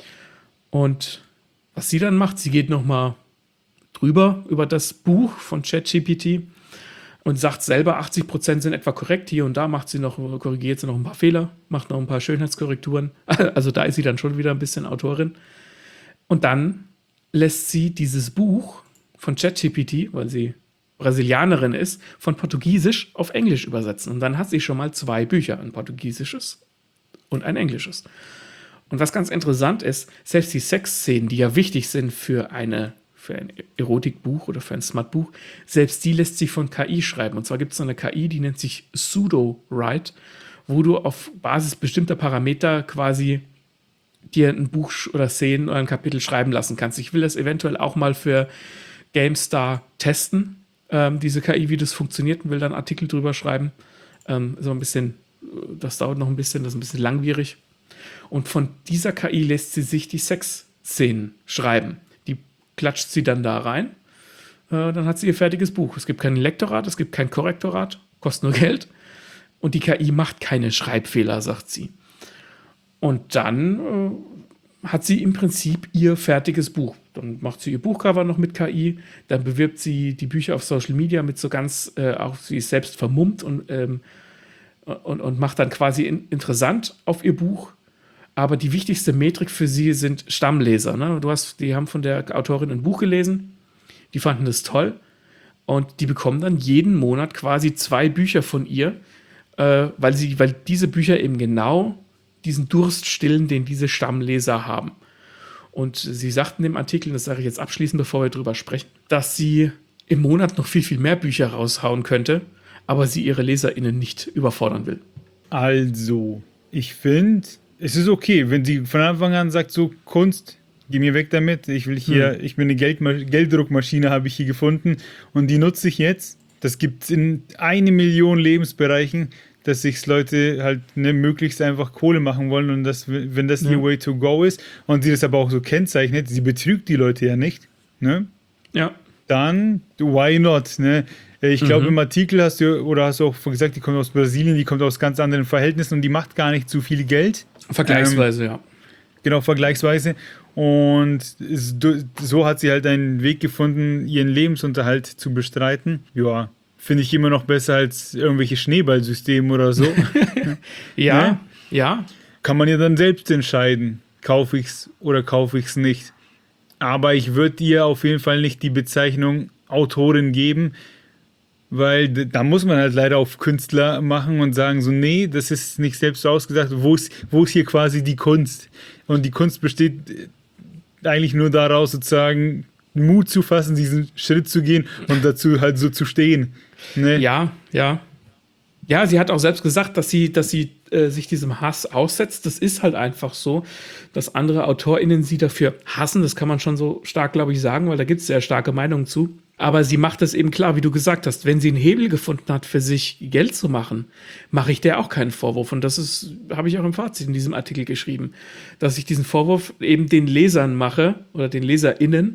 Und was sie dann macht, sie geht nochmal drüber über das Buch von ChatGPT und sagt selber, 80% sind etwa korrekt. Hier und da korrigiert sie noch ein paar Fehler, macht noch ein paar Schönheitskorrekturen. Also da ist sie dann schon wieder ein bisschen Autorin. Und dann lässt sie dieses Buch von ChatGPT, weil sie Brasilianerin ist, von Portugiesisch auf Englisch übersetzen. Und dann hat sie schon mal 2 Bücher, ein portugiesisches und ein englisches. Und was ganz interessant ist, selbst die Sexszenen, die ja wichtig sind für ein Erotikbuch oder für ein Smut-Buch, selbst die lässt sich von KI schreiben. Und zwar gibt es so eine KI, die nennt sich Pseudo-Write, wo du auf Basis bestimmter Parameter quasi dir ein Buch oder Szenen oder ein Kapitel schreiben lassen kannst. Ich will das eventuell auch mal für GameStar testen, diese KI, wie das funktioniert, und will dann Artikel drüber schreiben. So ein bisschen, das dauert noch ein bisschen, das ist ein bisschen langwierig. Und von dieser KI lässt sie sich die Sexszenen schreiben. Die klatscht sie dann da rein. Dann hat sie ihr fertiges Buch. Es gibt kein Lektorat, es gibt kein Korrektorat, kostet nur Geld. Und die KI macht keine Schreibfehler, sagt sie. Und dann hat sie im Prinzip ihr fertiges Buch. Dann macht sie ihr Buchcover noch mit KI, dann bewirbt sie die Bücher auf Social Media mit so ganz, auch sie ist selbst vermummt und macht dann quasi interessant auf ihr Buch. Aber die wichtigste Metrik für sie sind Stammleser. Ne? Die haben von der Autorin ein Buch gelesen, die fanden das toll und die bekommen dann jeden Monat quasi 2 Bücher von ihr, weil diese Bücher eben genau diesen Durst stillen, den diese Stammleser haben. Und sie sagt in dem Artikel, das sage ich jetzt abschließend, bevor wir drüber sprechen, dass sie im Monat noch viel, viel mehr Bücher raushauen könnte, aber sie ihre LeserInnen nicht überfordern will. Also, ich finde, es ist okay, wenn sie von Anfang an sagt, so Kunst, geh mir weg damit, ich will hier, ich bin eine Gelddruckmaschine, habe ich hier gefunden und die nutze ich jetzt. Das gibt es in 1 Million Lebensbereichen, dass sich Leute halt möglichst einfach Kohle machen wollen und wenn das ihr Way to go ist und sie das aber auch so kennzeichnet, sie betrügt die Leute ja nicht, ne? Ja. Dann, why not, ne? Ich glaube, im Artikel hast du auch gesagt, die kommt aus Brasilien, die kommt aus ganz anderen Verhältnissen und die macht gar nicht so viel Geld. Vergleichsweise, ja. Genau, vergleichsweise. Und so hat sie halt einen Weg gefunden, ihren Lebensunterhalt zu bestreiten. Ja, finde ich immer noch besser als irgendwelche Schneeballsysteme oder so. Ja. Kann man ja dann selbst entscheiden, kaufe ich's oder kaufe ich's nicht. Aber ich würde ihr auf jeden Fall nicht die Bezeichnung Autorin geben, weil da muss man halt leider auf Künstler machen und sagen so, nee, das ist nicht selbst so ausgedacht. Wo ist hier quasi die Kunst? Und die Kunst besteht eigentlich nur daraus, sozusagen Mut zu fassen, diesen Schritt zu gehen und dazu halt so zu stehen. Ne? Ja. Ja, sie hat auch selbst gesagt, dass sie sich diesem Hass aussetzt. Das ist halt einfach so, dass andere AutorInnen sie dafür hassen. Das kann man schon so stark, glaube ich, sagen, weil da gibt es sehr starke Meinungen zu. Aber sie macht es eben klar, wie du gesagt hast, wenn sie einen Hebel gefunden hat, für sich Geld zu machen, mache ich der auch keinen Vorwurf. Und das habe ich auch im Fazit in diesem Artikel geschrieben, dass ich diesen Vorwurf eben den Lesern mache oder den LeserInnen,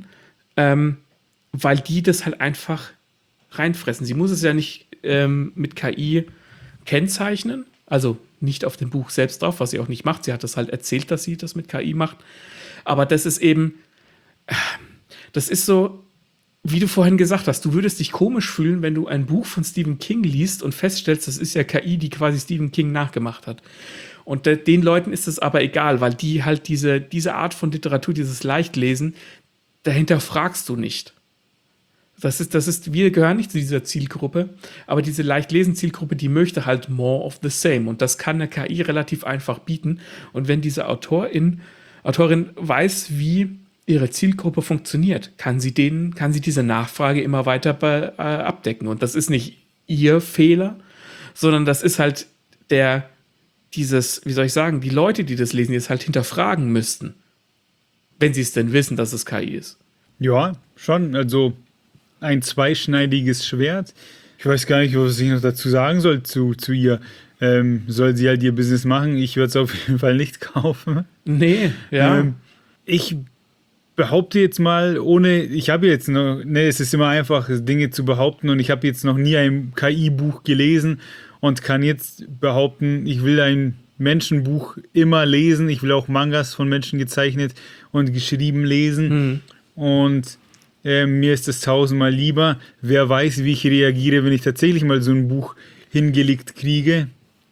weil die das halt einfach reinfressen. Sie muss es ja nicht mit KI kennzeichnen, also nicht auf dem Buch selbst drauf, was sie auch nicht macht. Sie hat das halt erzählt, dass sie das mit KI macht. Aber das ist eben, das ist so, wie du vorhin gesagt hast, du würdest dich komisch fühlen, wenn du ein Buch von Stephen King liest und feststellst, das ist ja KI, die quasi Stephen King nachgemacht hat. Und den Leuten ist es aber egal, weil die halt diese Art von Literatur, dieses Leichtlesen, dahinter fragst du nicht. Wir gehören nicht zu dieser Zielgruppe, aber diese Leichtlesen-Zielgruppe, die möchte halt more of the same. Und das kann eine KI relativ einfach bieten. Und wenn diese Autorin weiß, wie ihre Zielgruppe funktioniert, kann sie diese Nachfrage immer weiter abdecken. Und das ist nicht ihr Fehler, sondern das ist halt wie soll ich sagen, die Leute, die das lesen, die es halt hinterfragen müssten, wenn sie es denn wissen, dass es KI ist. Ja, schon, also ein zweischneidiges Schwert. Ich weiß gar nicht, was ich noch dazu sagen soll zu ihr. Soll sie halt ihr Business machen? Ich würde es auf jeden Fall nicht kaufen. Nee, ja. behaupte jetzt mal, ich habe jetzt noch, es ist immer einfach, Dinge zu behaupten und ich habe jetzt noch nie ein KI-Buch gelesen und kann jetzt behaupten, ich will ein Menschenbuch immer lesen, ich will auch Mangas von Menschen gezeichnet und geschrieben lesen und mir ist das tausendmal lieber. Wer weiß, wie ich reagiere, wenn ich tatsächlich mal so ein Buch hingelegt kriege.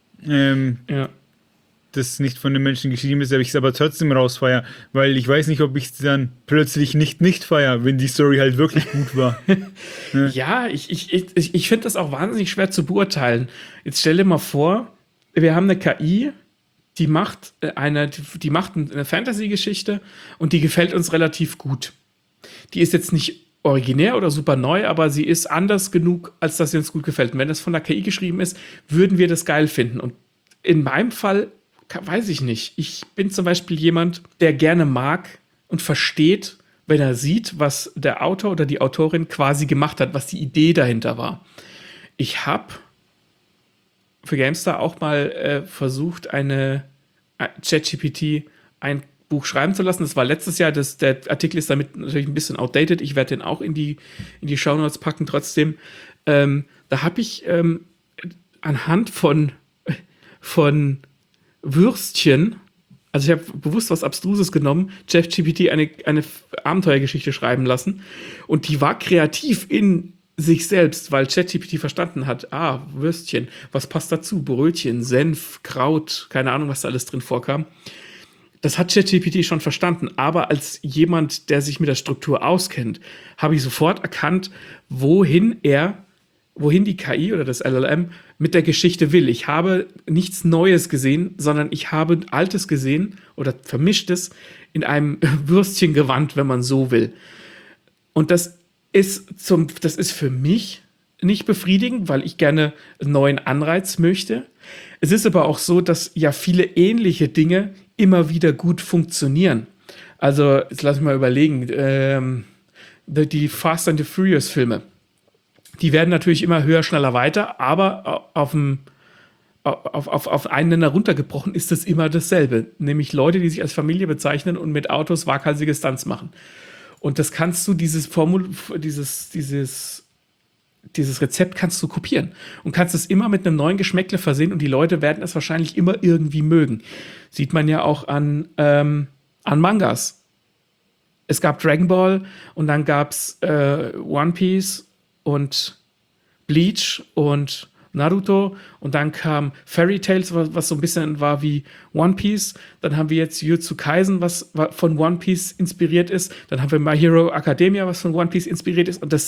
Das nicht von den Menschen geschrieben ist, aber ich es aber trotzdem rausfeiere, weil ich weiß nicht, ob ich es dann plötzlich nicht feiere, wenn die Story halt wirklich gut war. Ja, ich finde das auch wahnsinnig schwer zu beurteilen. Jetzt stell dir mal vor, wir haben eine KI, die macht eine Fantasy-Geschichte und die gefällt uns relativ gut. Die ist jetzt nicht originär oder super neu, aber sie ist anders genug, als dass sie uns gut gefällt. Und wenn das von der KI geschrieben ist, würden wir das geil finden. Und in meinem Fall weiß ich nicht. Ich bin zum Beispiel jemand, der gerne mag und versteht, wenn er sieht, was der Autor oder die Autorin quasi gemacht hat, was die Idee dahinter war. Ich habe für GameStar auch mal versucht, ChatGPT ein Buch schreiben zu lassen. Das war letztes Jahr, der Artikel ist damit natürlich ein bisschen outdated. Ich werde den auch in die Shownotes packen trotzdem. Da habe ich anhand von Würstchen, also ich habe bewusst was Abstruses genommen, ChatGPT eine Abenteuergeschichte schreiben lassen und die war kreativ in sich selbst, weil ChatGPT verstanden hat, Würstchen, was passt dazu? Brötchen, Senf, Kraut, keine Ahnung, was da alles drin vorkam. Das hat ChatGPT schon verstanden, aber als jemand, der sich mit der Struktur auskennt, habe ich sofort erkannt, wohin die KI oder das LLM mit der Geschichte will. Ich habe nichts Neues gesehen, sondern ich habe Altes gesehen oder Vermischtes in einem Würstchengewand, wenn man so will. Und das ist für mich nicht befriedigend, weil ich gerne einen neuen Anreiz möchte. Es ist aber auch so, dass ja viele ähnliche Dinge immer wieder gut funktionieren. Also, jetzt lass mich mal überlegen, die Fast and the Furious Filme, die werden natürlich immer höher, schneller, weiter, aber auf einen Nenner runtergebrochen ist es immer dasselbe. Nämlich Leute, die sich als Familie bezeichnen und mit Autos waghalsige Stunts machen. Und das kannst du, dieses Rezept kannst du kopieren und kannst es immer mit einem neuen Geschmäckle versehen und die Leute werden es wahrscheinlich immer irgendwie mögen. Sieht man ja auch an Mangas. Es gab Dragon Ball und dann gab es One Piece und Bleach und Naruto und dann kam Fairy Tales, was so ein bisschen war wie One Piece. Dann haben wir jetzt Jujutsu Kaisen, was von One Piece inspiriert ist. Dann haben wir My Hero Academia, was von One Piece inspiriert ist. Und es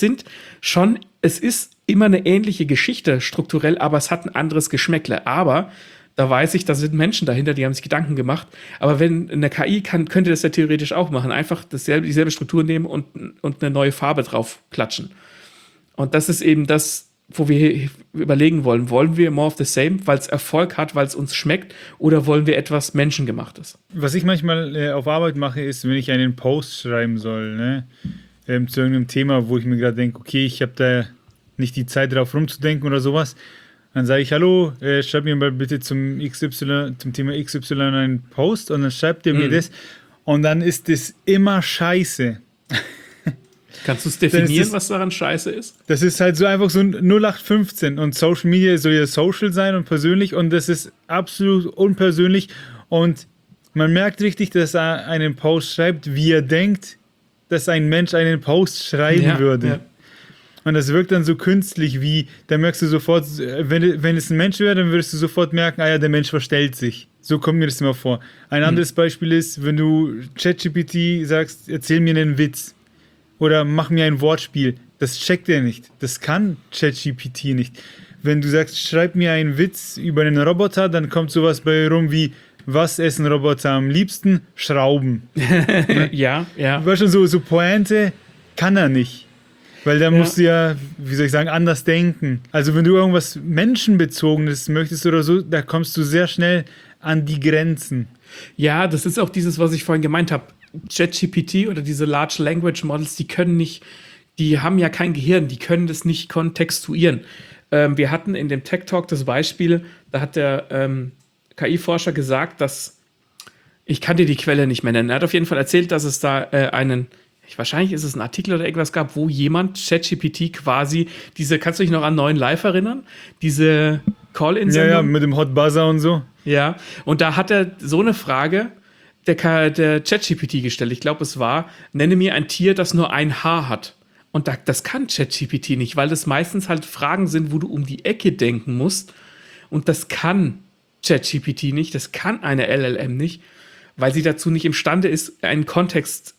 ist immer eine ähnliche Geschichte strukturell, aber es hat ein anderes Geschmäckle. Aber da weiß ich, da sind Menschen dahinter, die haben sich Gedanken gemacht. Aber wenn eine KI könnte das ja theoretisch auch machen. Einfach dieselbe Struktur nehmen und eine neue Farbe drauf klatschen. Und das ist eben das, wo wir überlegen wollen. Wollen wir more of the same, weil es Erfolg hat, weil es uns schmeckt, oder wollen wir etwas Menschengemachtes? Was ich manchmal auf Arbeit mache, ist, wenn ich einen Post schreiben soll, zu irgendeinem Thema, wo ich mir gerade denke, okay, ich habe da nicht die Zeit drauf rumzudenken oder sowas, dann sage ich, hallo, schreib mir mal bitte zum Thema XY einen Post und dann schreibt ihr mir das und dann ist das immer scheiße. Kannst du es definieren, was daran scheiße ist? Das ist halt so einfach so ein 0815 und Social Media soll ja social sein und persönlich und das ist absolut unpersönlich und man merkt richtig, dass er einen Post schreibt, wie er denkt, dass ein Mensch einen Post schreiben würde. Ja. Und das wirkt dann so künstlich, da merkst du sofort, wenn es ein Mensch wäre, dann würdest du sofort merken, der Mensch verstellt sich. So kommt mir das immer vor. Ein anderes Beispiel ist, wenn du ChatGPT sagst, erzähl mir einen Witz. Oder mach mir ein Wortspiel. Das checkt er nicht. Das kann ChatGPT nicht. Wenn du sagst, schreib mir einen Witz über einen Roboter, dann kommt sowas bei rum wie, was essen Roboter am liebsten? Schrauben. Ja. War schon so Pointe kann er nicht. Weil da musst du ja, wie soll ich sagen, anders denken. Also wenn du irgendwas Menschenbezogenes möchtest oder so, da kommst du sehr schnell an die Grenzen. Ja, das ist auch dieses, was ich vorhin gemeint habe. ChatGPT oder diese Large Language Models, die haben ja kein Gehirn, die können das nicht kontextuieren. Wir hatten in dem Tech Talk das Beispiel, da hat der KI-Forscher gesagt, dass Ich kann dir die Quelle nicht mehr nennen. Er hat auf jeden Fall erzählt, dass es da wahrscheinlich ist es ein Artikel oder irgendwas gab, wo jemand ChatGPT quasi kannst du dich noch an 9 Live erinnern? Diese Call-In-Sendung? Ja, mit dem Hot Buzzer und so. Ja, und da hat er so eine Frage der ChatGPT gestellt. Ich glaube, es war, nenne mir ein Tier, das nur ein Haar hat. Und das kann ChatGPT nicht, weil das meistens halt Fragen sind, wo du um die Ecke denken musst. Und das kann ChatGPT nicht, das kann eine LLM nicht, weil sie dazu nicht imstande ist, einen Kontext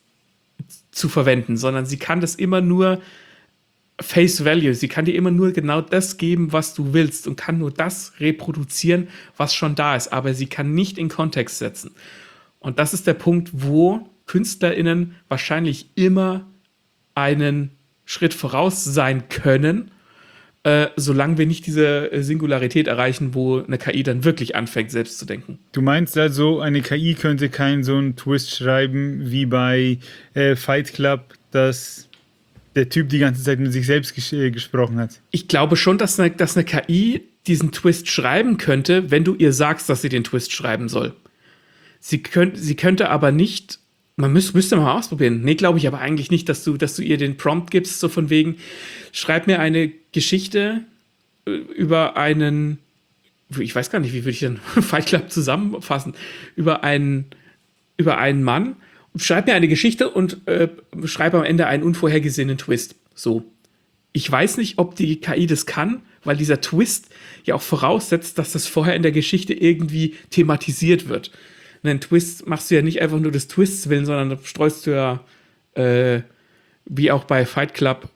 zu verwenden, sondern sie kann das immer nur Face Value, sie kann dir immer nur genau das geben, was du willst und kann nur das reproduzieren, was schon da ist, aber sie kann nicht in Kontext setzen. Und das ist der Punkt, wo KünstlerInnen wahrscheinlich immer einen Schritt voraus sein können, solange wir nicht diese Singularität erreichen, wo eine KI dann wirklich anfängt, selbst zu denken. Du meinst also, eine KI könnte keinen so einen Twist schreiben wie bei Fight Club, dass der Typ die ganze Zeit mit sich selbst gesprochen hat? Ich glaube schon, dass eine KI diesen Twist schreiben könnte, wenn du ihr sagst, dass sie den Twist schreiben soll. Sie könnte aber nicht, müsste mal ausprobieren. Nee, glaube ich aber eigentlich nicht, dass du ihr den Prompt gibst, so von wegen, schreib mir eine Geschichte über einen, ich weiß gar nicht, wie würde ich denn Fight Club zusammenfassen, über einen Mann, schreib mir eine Geschichte und schreib am Ende einen unvorhergesehenen Twist. So. Ich weiß nicht, ob die KI das kann, weil dieser Twist ja auch voraussetzt, dass das vorher in der Geschichte irgendwie thematisiert wird. Und einen Twist machst du ja nicht einfach nur des Twists willen, sondern da streust du ja, wie auch bei Fight Club,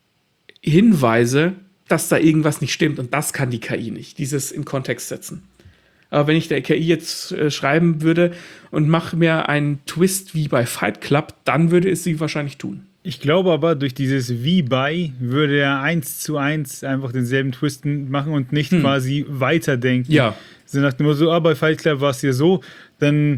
Hinweise, dass da irgendwas nicht stimmt. Und das kann die KI nicht, dieses in Kontext setzen. Aber wenn ich der KI jetzt schreiben würde und mache mir einen Twist wie bei Fight Club, dann würde es sie wahrscheinlich tun. Ich glaube aber, durch dieses wie bei würde er 1:1 einfach denselben Twist machen und nicht quasi weiterdenken. Ja. So nach dem Motto, bei Fight Club war es ja so, dann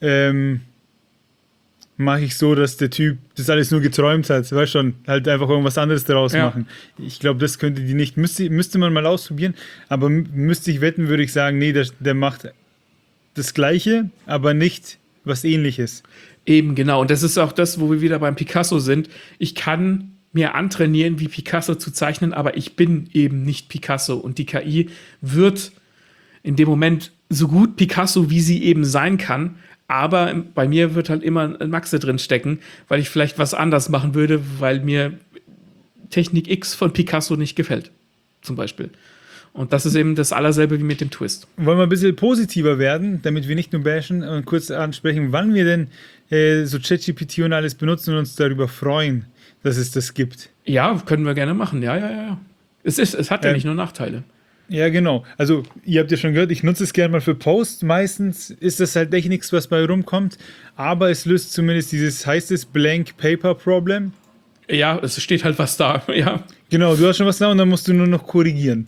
mache ich so, dass der Typ das alles nur geträumt hat. Weißt schon, halt einfach irgendwas anderes daraus machen. Ich glaube, das könnte die nicht. Müsste man mal ausprobieren, aber müsste ich wetten, würde ich sagen, nee, der macht das Gleiche, aber nicht was Ähnliches. Eben, genau. Und das ist auch das, wo wir wieder beim Picasso sind. Ich kann mir antrainieren, wie Picasso zu zeichnen, aber ich bin eben nicht Picasso. Und die KI wird in dem Moment so gut Picasso, wie sie eben sein kann. Aber bei mir wird halt immer ein Maxe drin stecken, weil ich vielleicht was anders machen würde, weil mir Technik X von Picasso nicht gefällt. Zum Beispiel. Und das ist eben das Allerselbe wie mit dem Twist. Wollen wir ein bisschen positiver werden, damit wir nicht nur bashen und kurz ansprechen, wann wir denn so ChatGPT und alles benutzen und uns darüber freuen, dass es das gibt. Ja, können wir gerne machen. Ja. Es hat ja nicht nur Nachteile. Ja, genau. Also, ihr habt ja schon gehört, ich nutze es gerne mal für Post. Meistens ist das halt echt nichts, was bei rumkommt. Aber es löst zumindest heißt es Blank Paper Problem? Ja, es steht halt was da, ja. Genau, du hast schon was da und dann musst du nur noch korrigieren.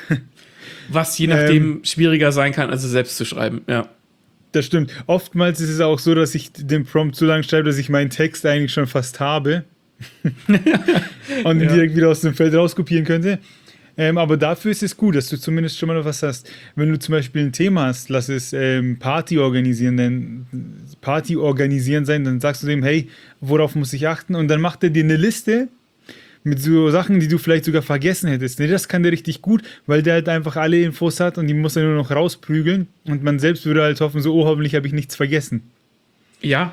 Was je nachdem schwieriger sein kann, als es selbst zu schreiben, ja. Das stimmt. Oftmals ist es auch so, dass ich den Prompt so lang schreibe, dass ich meinen Text eigentlich schon fast habe. Und ihn direkt wieder aus dem Feld rauskopieren könnte. Aber dafür ist es gut, dass du zumindest schon mal was hast. Wenn du zum Beispiel ein Thema hast, lass es Party organisieren sein, dann sagst du dem, hey, worauf muss ich achten? Und dann macht er dir eine Liste mit so Sachen, die du vielleicht sogar vergessen hättest. Nee, das kann der richtig gut, weil der halt einfach alle Infos hat und die muss er nur noch rausprügeln. Und man selbst würde halt hoffen, so, hoffentlich habe ich nichts vergessen. Ja.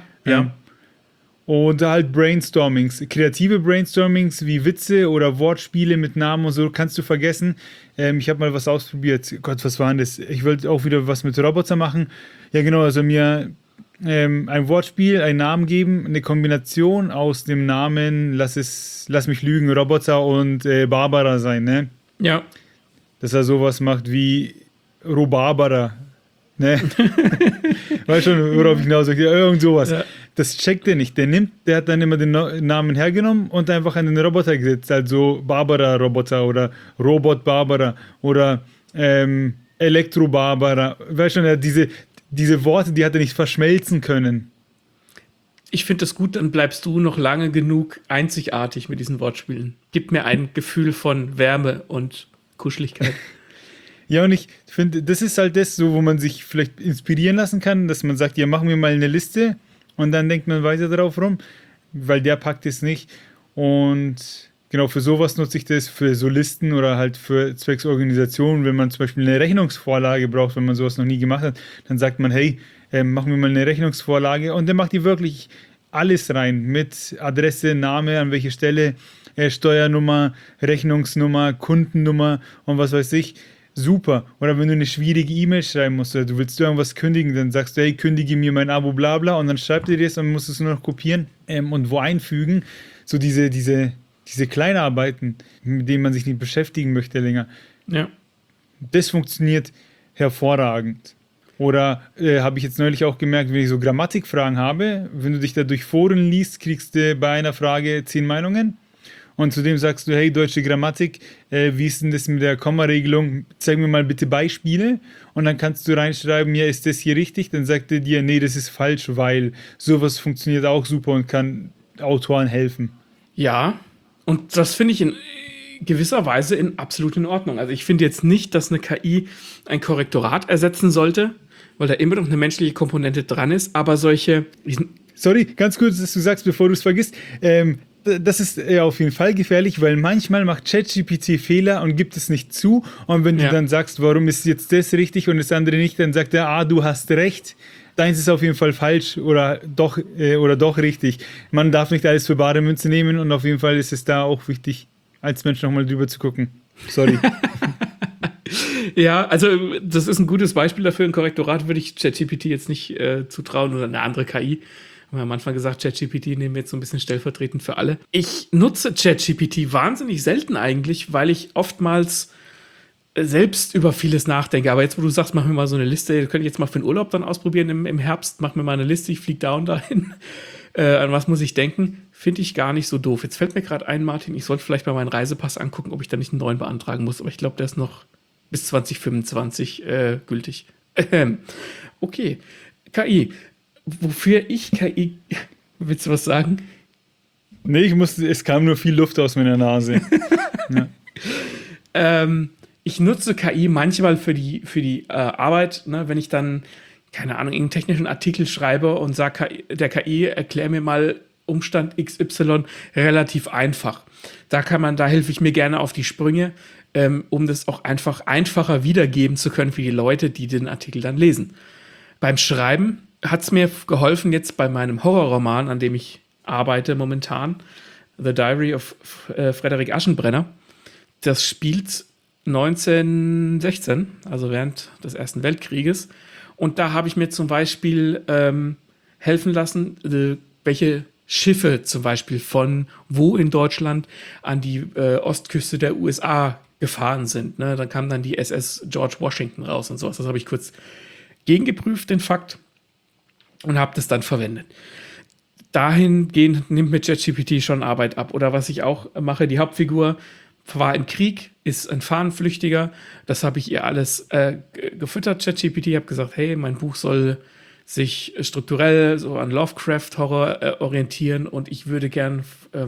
Oder halt Brainstormings, kreative Brainstormings wie Witze oder Wortspiele mit Namen und so kannst du vergessen. Ich habe mal was ausprobiert. Gott, was war denn das? Ich wollte auch wieder was mit Roboter machen. Ja genau, also mir ein Wortspiel, einen Namen geben, eine Kombination aus dem Namen, lass mich lügen, Roboter und Barbara sein, ne? Ja. Dass er sowas macht wie Robarbara, ne? Weißt schon, worauf ich hinaus sage? Ja, irgend sowas. Ja. Das checkt er nicht. Der hat dann immer den Namen hergenommen und einfach an den Roboter gesetzt. Also Barbara-Roboter oder Robot-Barbara oder Elektro-Barbara. Weißt schon, diese Worte, die hat er nicht verschmelzen können. Ich finde das gut, dann bleibst du noch lange genug einzigartig mit diesen Wortspielen. Gib mir ein Gefühl von Wärme und Kuscheligkeit. Ja, und ich finde, das ist halt das, so, wo man sich vielleicht inspirieren lassen kann, dass man sagt, ja, machen wir mal eine Liste und dann denkt man weiter drauf rum, weil der packt es nicht. Und genau, für sowas nutze ich das, für so Listen oder halt für zwecks Organisation, wenn man zum Beispiel eine Rechnungsvorlage braucht, wenn man sowas noch nie gemacht hat, dann sagt man, hey, machen wir mal eine Rechnungsvorlage und dann macht die wirklich alles rein mit Adresse, Name, an welche Stelle, Steuernummer, Rechnungsnummer, Kundennummer und was weiß ich. Super. Oder wenn du eine schwierige E-Mail schreiben musst oder du willst irgendwas kündigen, dann sagst du, hey, kündige mir mein Abo, bla bla, und dann schreibt ihr das und musst es nur noch kopieren und wo einfügen. So diese Kleinarbeiten, mit denen man sich nicht beschäftigen möchte länger. Ja. Das funktioniert hervorragend. Oder habe ich jetzt neulich auch gemerkt, wenn ich so Grammatikfragen habe, wenn du dich da durch Foren liest, kriegst du bei einer Frage 10 Meinungen. Und zudem sagst du, hey, deutsche Grammatik, wie ist denn das mit der Kommaregelung? Zeig mir mal bitte Beispiele. Und dann kannst du reinschreiben, ja, ist das hier richtig? Dann sagt er dir, nee, das ist falsch, weil sowas funktioniert auch super und kann Autoren helfen. Ja, und das finde ich in gewisser Weise absolut in Ordnung. Also ich finde jetzt nicht, dass eine KI ein Korrektorat ersetzen sollte, weil da immer noch eine menschliche Komponente dran ist, aber solche. Sorry, ganz kurz, dass du sagst, bevor du es vergisst. Das ist auf jeden Fall gefährlich, weil manchmal macht ChatGPT Fehler und gibt es nicht zu. Und wenn du dann sagst, warum ist jetzt das richtig und das andere nicht, dann sagt er, du hast recht. Deins ist auf jeden Fall falsch oder doch richtig. Man darf nicht alles für bare Münze nehmen und auf jeden Fall ist es da auch wichtig, als Mensch nochmal drüber zu gucken. Sorry. Ja, also das ist ein gutes Beispiel dafür. Ein Korrektorat würde ich ChatGPT jetzt nicht zutrauen oder eine andere KI. Wir haben am Anfang gesagt, ChatGPT nehmen wir jetzt so ein bisschen stellvertretend für alle. Ich nutze ChatGPT wahnsinnig selten eigentlich, weil ich oftmals selbst über vieles nachdenke. Aber jetzt, wo du sagst, mach mir mal so eine Liste, das könnte ich jetzt mal für den Urlaub dann ausprobieren im Herbst, mach mir mal eine Liste, ich fliege da und dahin. An was muss ich denken? Finde ich gar nicht so doof. Jetzt fällt mir gerade ein, Martin, ich sollte vielleicht mal meinen Reisepass angucken, ob ich da nicht einen neuen beantragen muss. Aber ich glaube, der ist noch bis 2025 gültig. Okay. KI. Wofür ich KI. Willst du was sagen? Nee, es kam nur viel Luft aus meiner Nase. Ja. Ich nutze KI manchmal für die Arbeit, ne, wenn ich dann, keine Ahnung, einen technischen Artikel schreibe und sage der KI, erklär mir mal Umstand XY relativ einfach. Da helfe ich mir gerne auf die Sprünge, um das auch einfacher wiedergeben zu können für die Leute, die den Artikel dann lesen. Beim Schreiben hat es mir geholfen, jetzt bei meinem Horrorroman, an dem ich arbeite momentan, The Diary of Frederik Aschenbrenner. Das spielt 1916, also während des Ersten Weltkrieges. Und da habe ich mir zum Beispiel helfen lassen, welche Schiffe zum Beispiel von wo in Deutschland an die Ostküste der USA gefahren sind. Ne? Dann kam dann die SS George Washington raus und sowas. Das habe ich kurz gegengeprüft, den Fakt, und habe das dann verwendet. Dahingehend nimmt mir ChatGPT schon Arbeit ab. Oder was ich auch mache, die Hauptfigur war im Krieg, ist ein Fahnenflüchtiger. Das habe ich ihr alles gefüttert, ChatGPT. Ich habe gesagt, hey, mein Buch soll sich strukturell so an Lovecraft-Horror orientieren und ich würde gern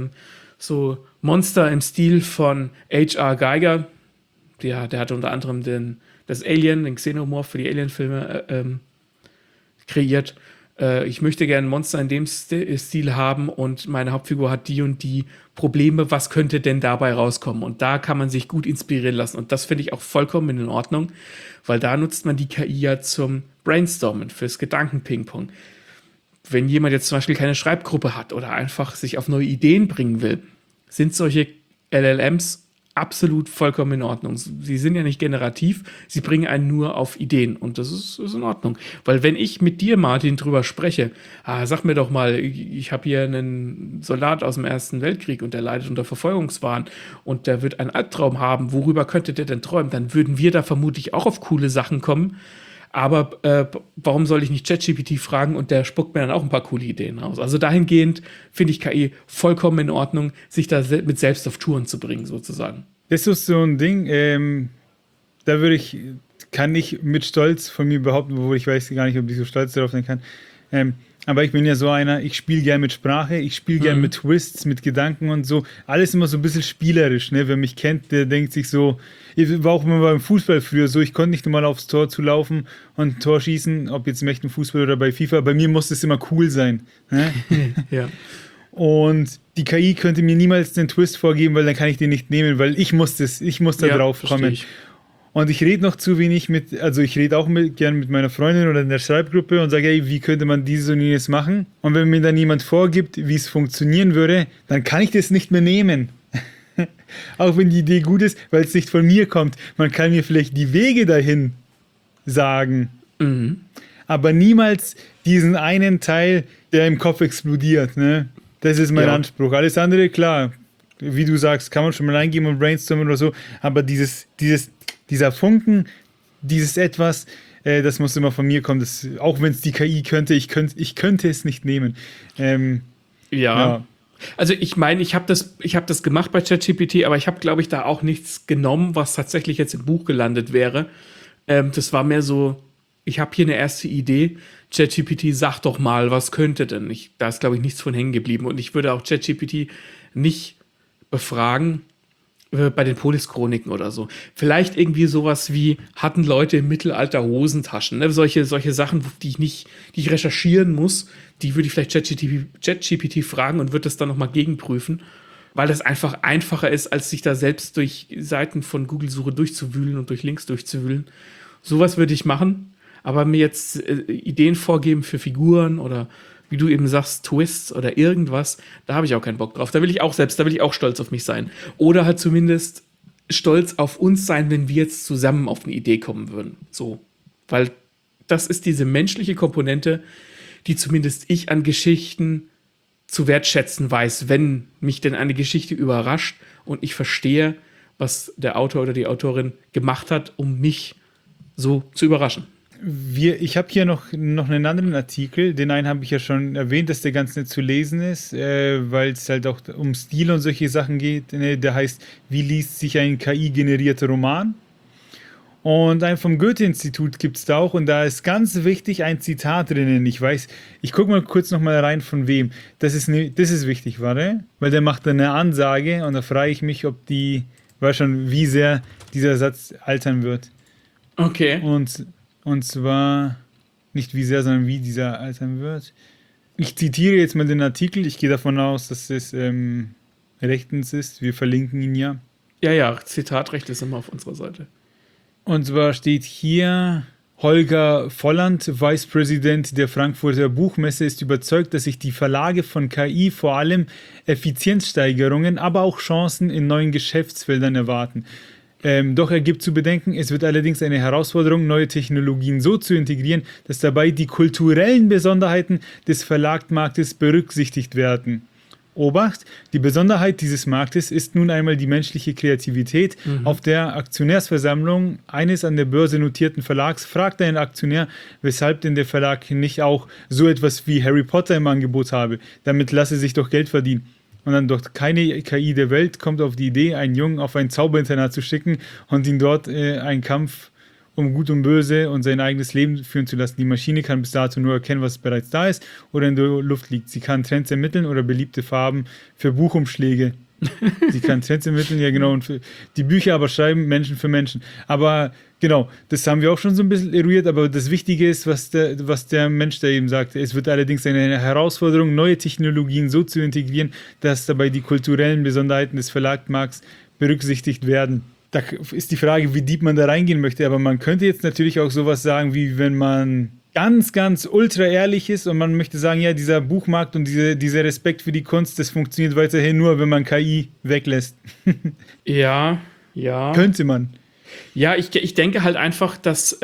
so Monster im Stil von H.R. Geiger, der hatte unter anderem den Xenomorph für die Alien-Filme kreiert. Ich möchte gerne ein Monster in dem Stil haben und meine Hauptfigur hat die und die Probleme. Was könnte denn dabei rauskommen? Und da kann man sich gut inspirieren lassen. Und das finde ich auch vollkommen in Ordnung, weil da nutzt man die KI ja zum Brainstormen, fürs Gedankenpingpong. Wenn jemand jetzt zum Beispiel keine Schreibgruppe hat oder einfach sich auf neue Ideen bringen will, sind solche LLMs absolut vollkommen in Ordnung. Sie sind ja nicht generativ, sie bringen einen nur auf Ideen und das ist in Ordnung. Weil wenn ich mit dir, Martin, drüber spreche, sag mir doch mal, ich habe hier einen Soldat aus dem Ersten Weltkrieg und der leidet unter Verfolgungswahn und der wird einen Albtraum haben, worüber könnte der denn träumen? Dann würden wir da vermutlich auch auf coole Sachen kommen. Aber warum soll ich nicht ChatGPT fragen und der spuckt mir dann auch ein paar coole Ideen raus? Also dahingehend finde ich KI vollkommen in Ordnung, sich da mit selbst auf Touren zu bringen, sozusagen. Das ist so ein Ding, kann ich mit Stolz von mir behaupten, obwohl ich weiß gar nicht, ob ich so stolz darauf sein kann. Aber ich bin ja so einer, ich spiele gern mit Sprache, ich spiele gern mit Twists, mit Gedanken und so. Alles immer so ein bisschen spielerisch, ne? Wer mich kennt, der denkt sich so, ich war auch immer beim Fußball früher so, ich konnte nicht mal aufs Tor zulaufen und ein Tor schießen, ob jetzt im echten Fußball oder bei FIFA. Bei mir musste es immer cool sein. Ne? Ja. Und die KI könnte mir niemals den Twist vorgeben, weil dann kann ich den nicht nehmen, weil ich muss da Ja, drauf verstehe kommen. ich. Und ich rede noch zu wenig also ich rede auch gern mit meiner Freundin oder in der Schreibgruppe und sage, hey, wie könnte man dieses und jenes machen? Und wenn mir dann jemand vorgibt, wie es funktionieren würde, dann kann ich das nicht mehr nehmen. Auch wenn die Idee gut ist, weil es nicht von mir kommt. Man kann mir vielleicht die Wege dahin sagen, aber niemals diesen einen Teil, der im Kopf explodiert. Ne? Das ist mein Anspruch. Alles andere, klar, wie du sagst, kann man schon mal eingeben und brainstormen oder so, aber dieser Funken, dieses Etwas, das muss immer von mir kommen. Auch wenn es die KI könnte, ich könnte es nicht nehmen. Ja. Also ich meine, ich hab das gemacht bei ChatGPT, aber ich habe, glaube ich, da auch nichts genommen, was tatsächlich jetzt im Buch gelandet wäre. Das war mehr so, ich habe hier eine erste Idee. ChatGPT, sag doch mal, was könnte denn? Da ist, glaube ich, nichts von hängen geblieben. Und ich würde auch ChatGPT nicht befragen bei den Polis-Chroniken oder so. Vielleicht irgendwie sowas wie, hatten Leute im Mittelalter Hosentaschen? Ne? Solche Sachen, die ich recherchieren muss, die würde ich vielleicht ChatGPT fragen und würde das dann nochmal gegenprüfen, weil das einfach einfacher ist, als sich da selbst durch Seiten von Google-Suche durchzuwühlen und durch Links durchzuwühlen. Sowas würde ich machen, aber mir jetzt Ideen vorgeben für Figuren oder wie du eben sagst, Twists oder irgendwas, da habe ich auch keinen Bock drauf. Da will ich auch stolz auf mich sein. Oder halt zumindest stolz auf uns sein, wenn wir jetzt zusammen auf eine Idee kommen würden. So. Weil das ist diese menschliche Komponente, die zumindest ich an Geschichten zu wertschätzen weiß, wenn mich denn eine Geschichte überrascht und ich verstehe, was der Autor oder die Autorin gemacht hat, um mich so zu überraschen. Ich habe hier noch einen anderen Artikel, den einen habe ich ja schon erwähnt, dass der ganz nett zu lesen ist, weil es halt auch um Stil und solche Sachen geht. Der heißt, wie liest sich ein KI-generierter Roman? Und einen vom Goethe-Institut gibt es da auch und da ist ganz wichtig ein Zitat drinnen. Ich gucke mal kurz nochmal rein von wem. Das ist wichtig, warte, weil der macht dann eine Ansage und da frage ich mich, weiß schon, wie sehr dieser Satz altern wird. Okay. Und zwar nicht wie sehr, sondern wie dieser altern wird. Ich zitiere jetzt mal den Artikel. Ich gehe davon aus, dass es rechtens ist. Wir verlinken ihn ja. Ja, Zitatrecht ist immer auf unserer Seite. Und zwar steht hier, Holger Volland, Vicepräsident der Frankfurter Buchmesse, ist überzeugt, dass sich die Verlage von KI vor allem Effizienzsteigerungen, aber auch Chancen in neuen Geschäftsfeldern erwarten. Doch er gibt zu bedenken, es wird allerdings eine Herausforderung, neue Technologien so zu integrieren, dass dabei die kulturellen Besonderheiten des Verlagsmarktes berücksichtigt werden. Obacht, die Besonderheit dieses Marktes ist nun einmal die menschliche Kreativität. Auf der Aktionärsversammlung eines an der Börse notierten Verlags fragt ein Aktionär, weshalb denn der Verlag nicht auch so etwas wie Harry Potter im Angebot habe. Damit lasse sich doch Geld verdienen. Und dann doch keine KI der Welt kommt auf die Idee, einen Jungen auf ein Zauberinternat zu schicken und ihn dort einen Kampf um Gut und Böse und sein eigenes Leben führen zu lassen. Die Maschine kann bis dato nur erkennen, was bereits da ist oder in der Luft liegt. Sie kann Trends ermitteln oder beliebte Farben für Buchumschläge. Sie kann Trends ermitteln, ja genau, und die Bücher aber schreiben Menschen für Menschen. Aber genau, das haben wir auch schon so ein bisschen eruiert, aber das Wichtige ist, was der Mensch da eben sagt. Es wird allerdings eine Herausforderung, neue Technologien so zu integrieren, dass dabei die kulturellen Besonderheiten des Verlagsmarkts berücksichtigt werden. Da ist die Frage, wie deep man da reingehen möchte, aber man könnte jetzt natürlich auch sowas sagen, wie wenn man ganz, ganz ultra ehrlich ist und man möchte sagen, ja, dieser Buchmarkt und dieser Respekt für die Kunst, das funktioniert weiterhin nur, wenn man KI weglässt. Ja. Könnte man. Ja, ich denke halt einfach, dass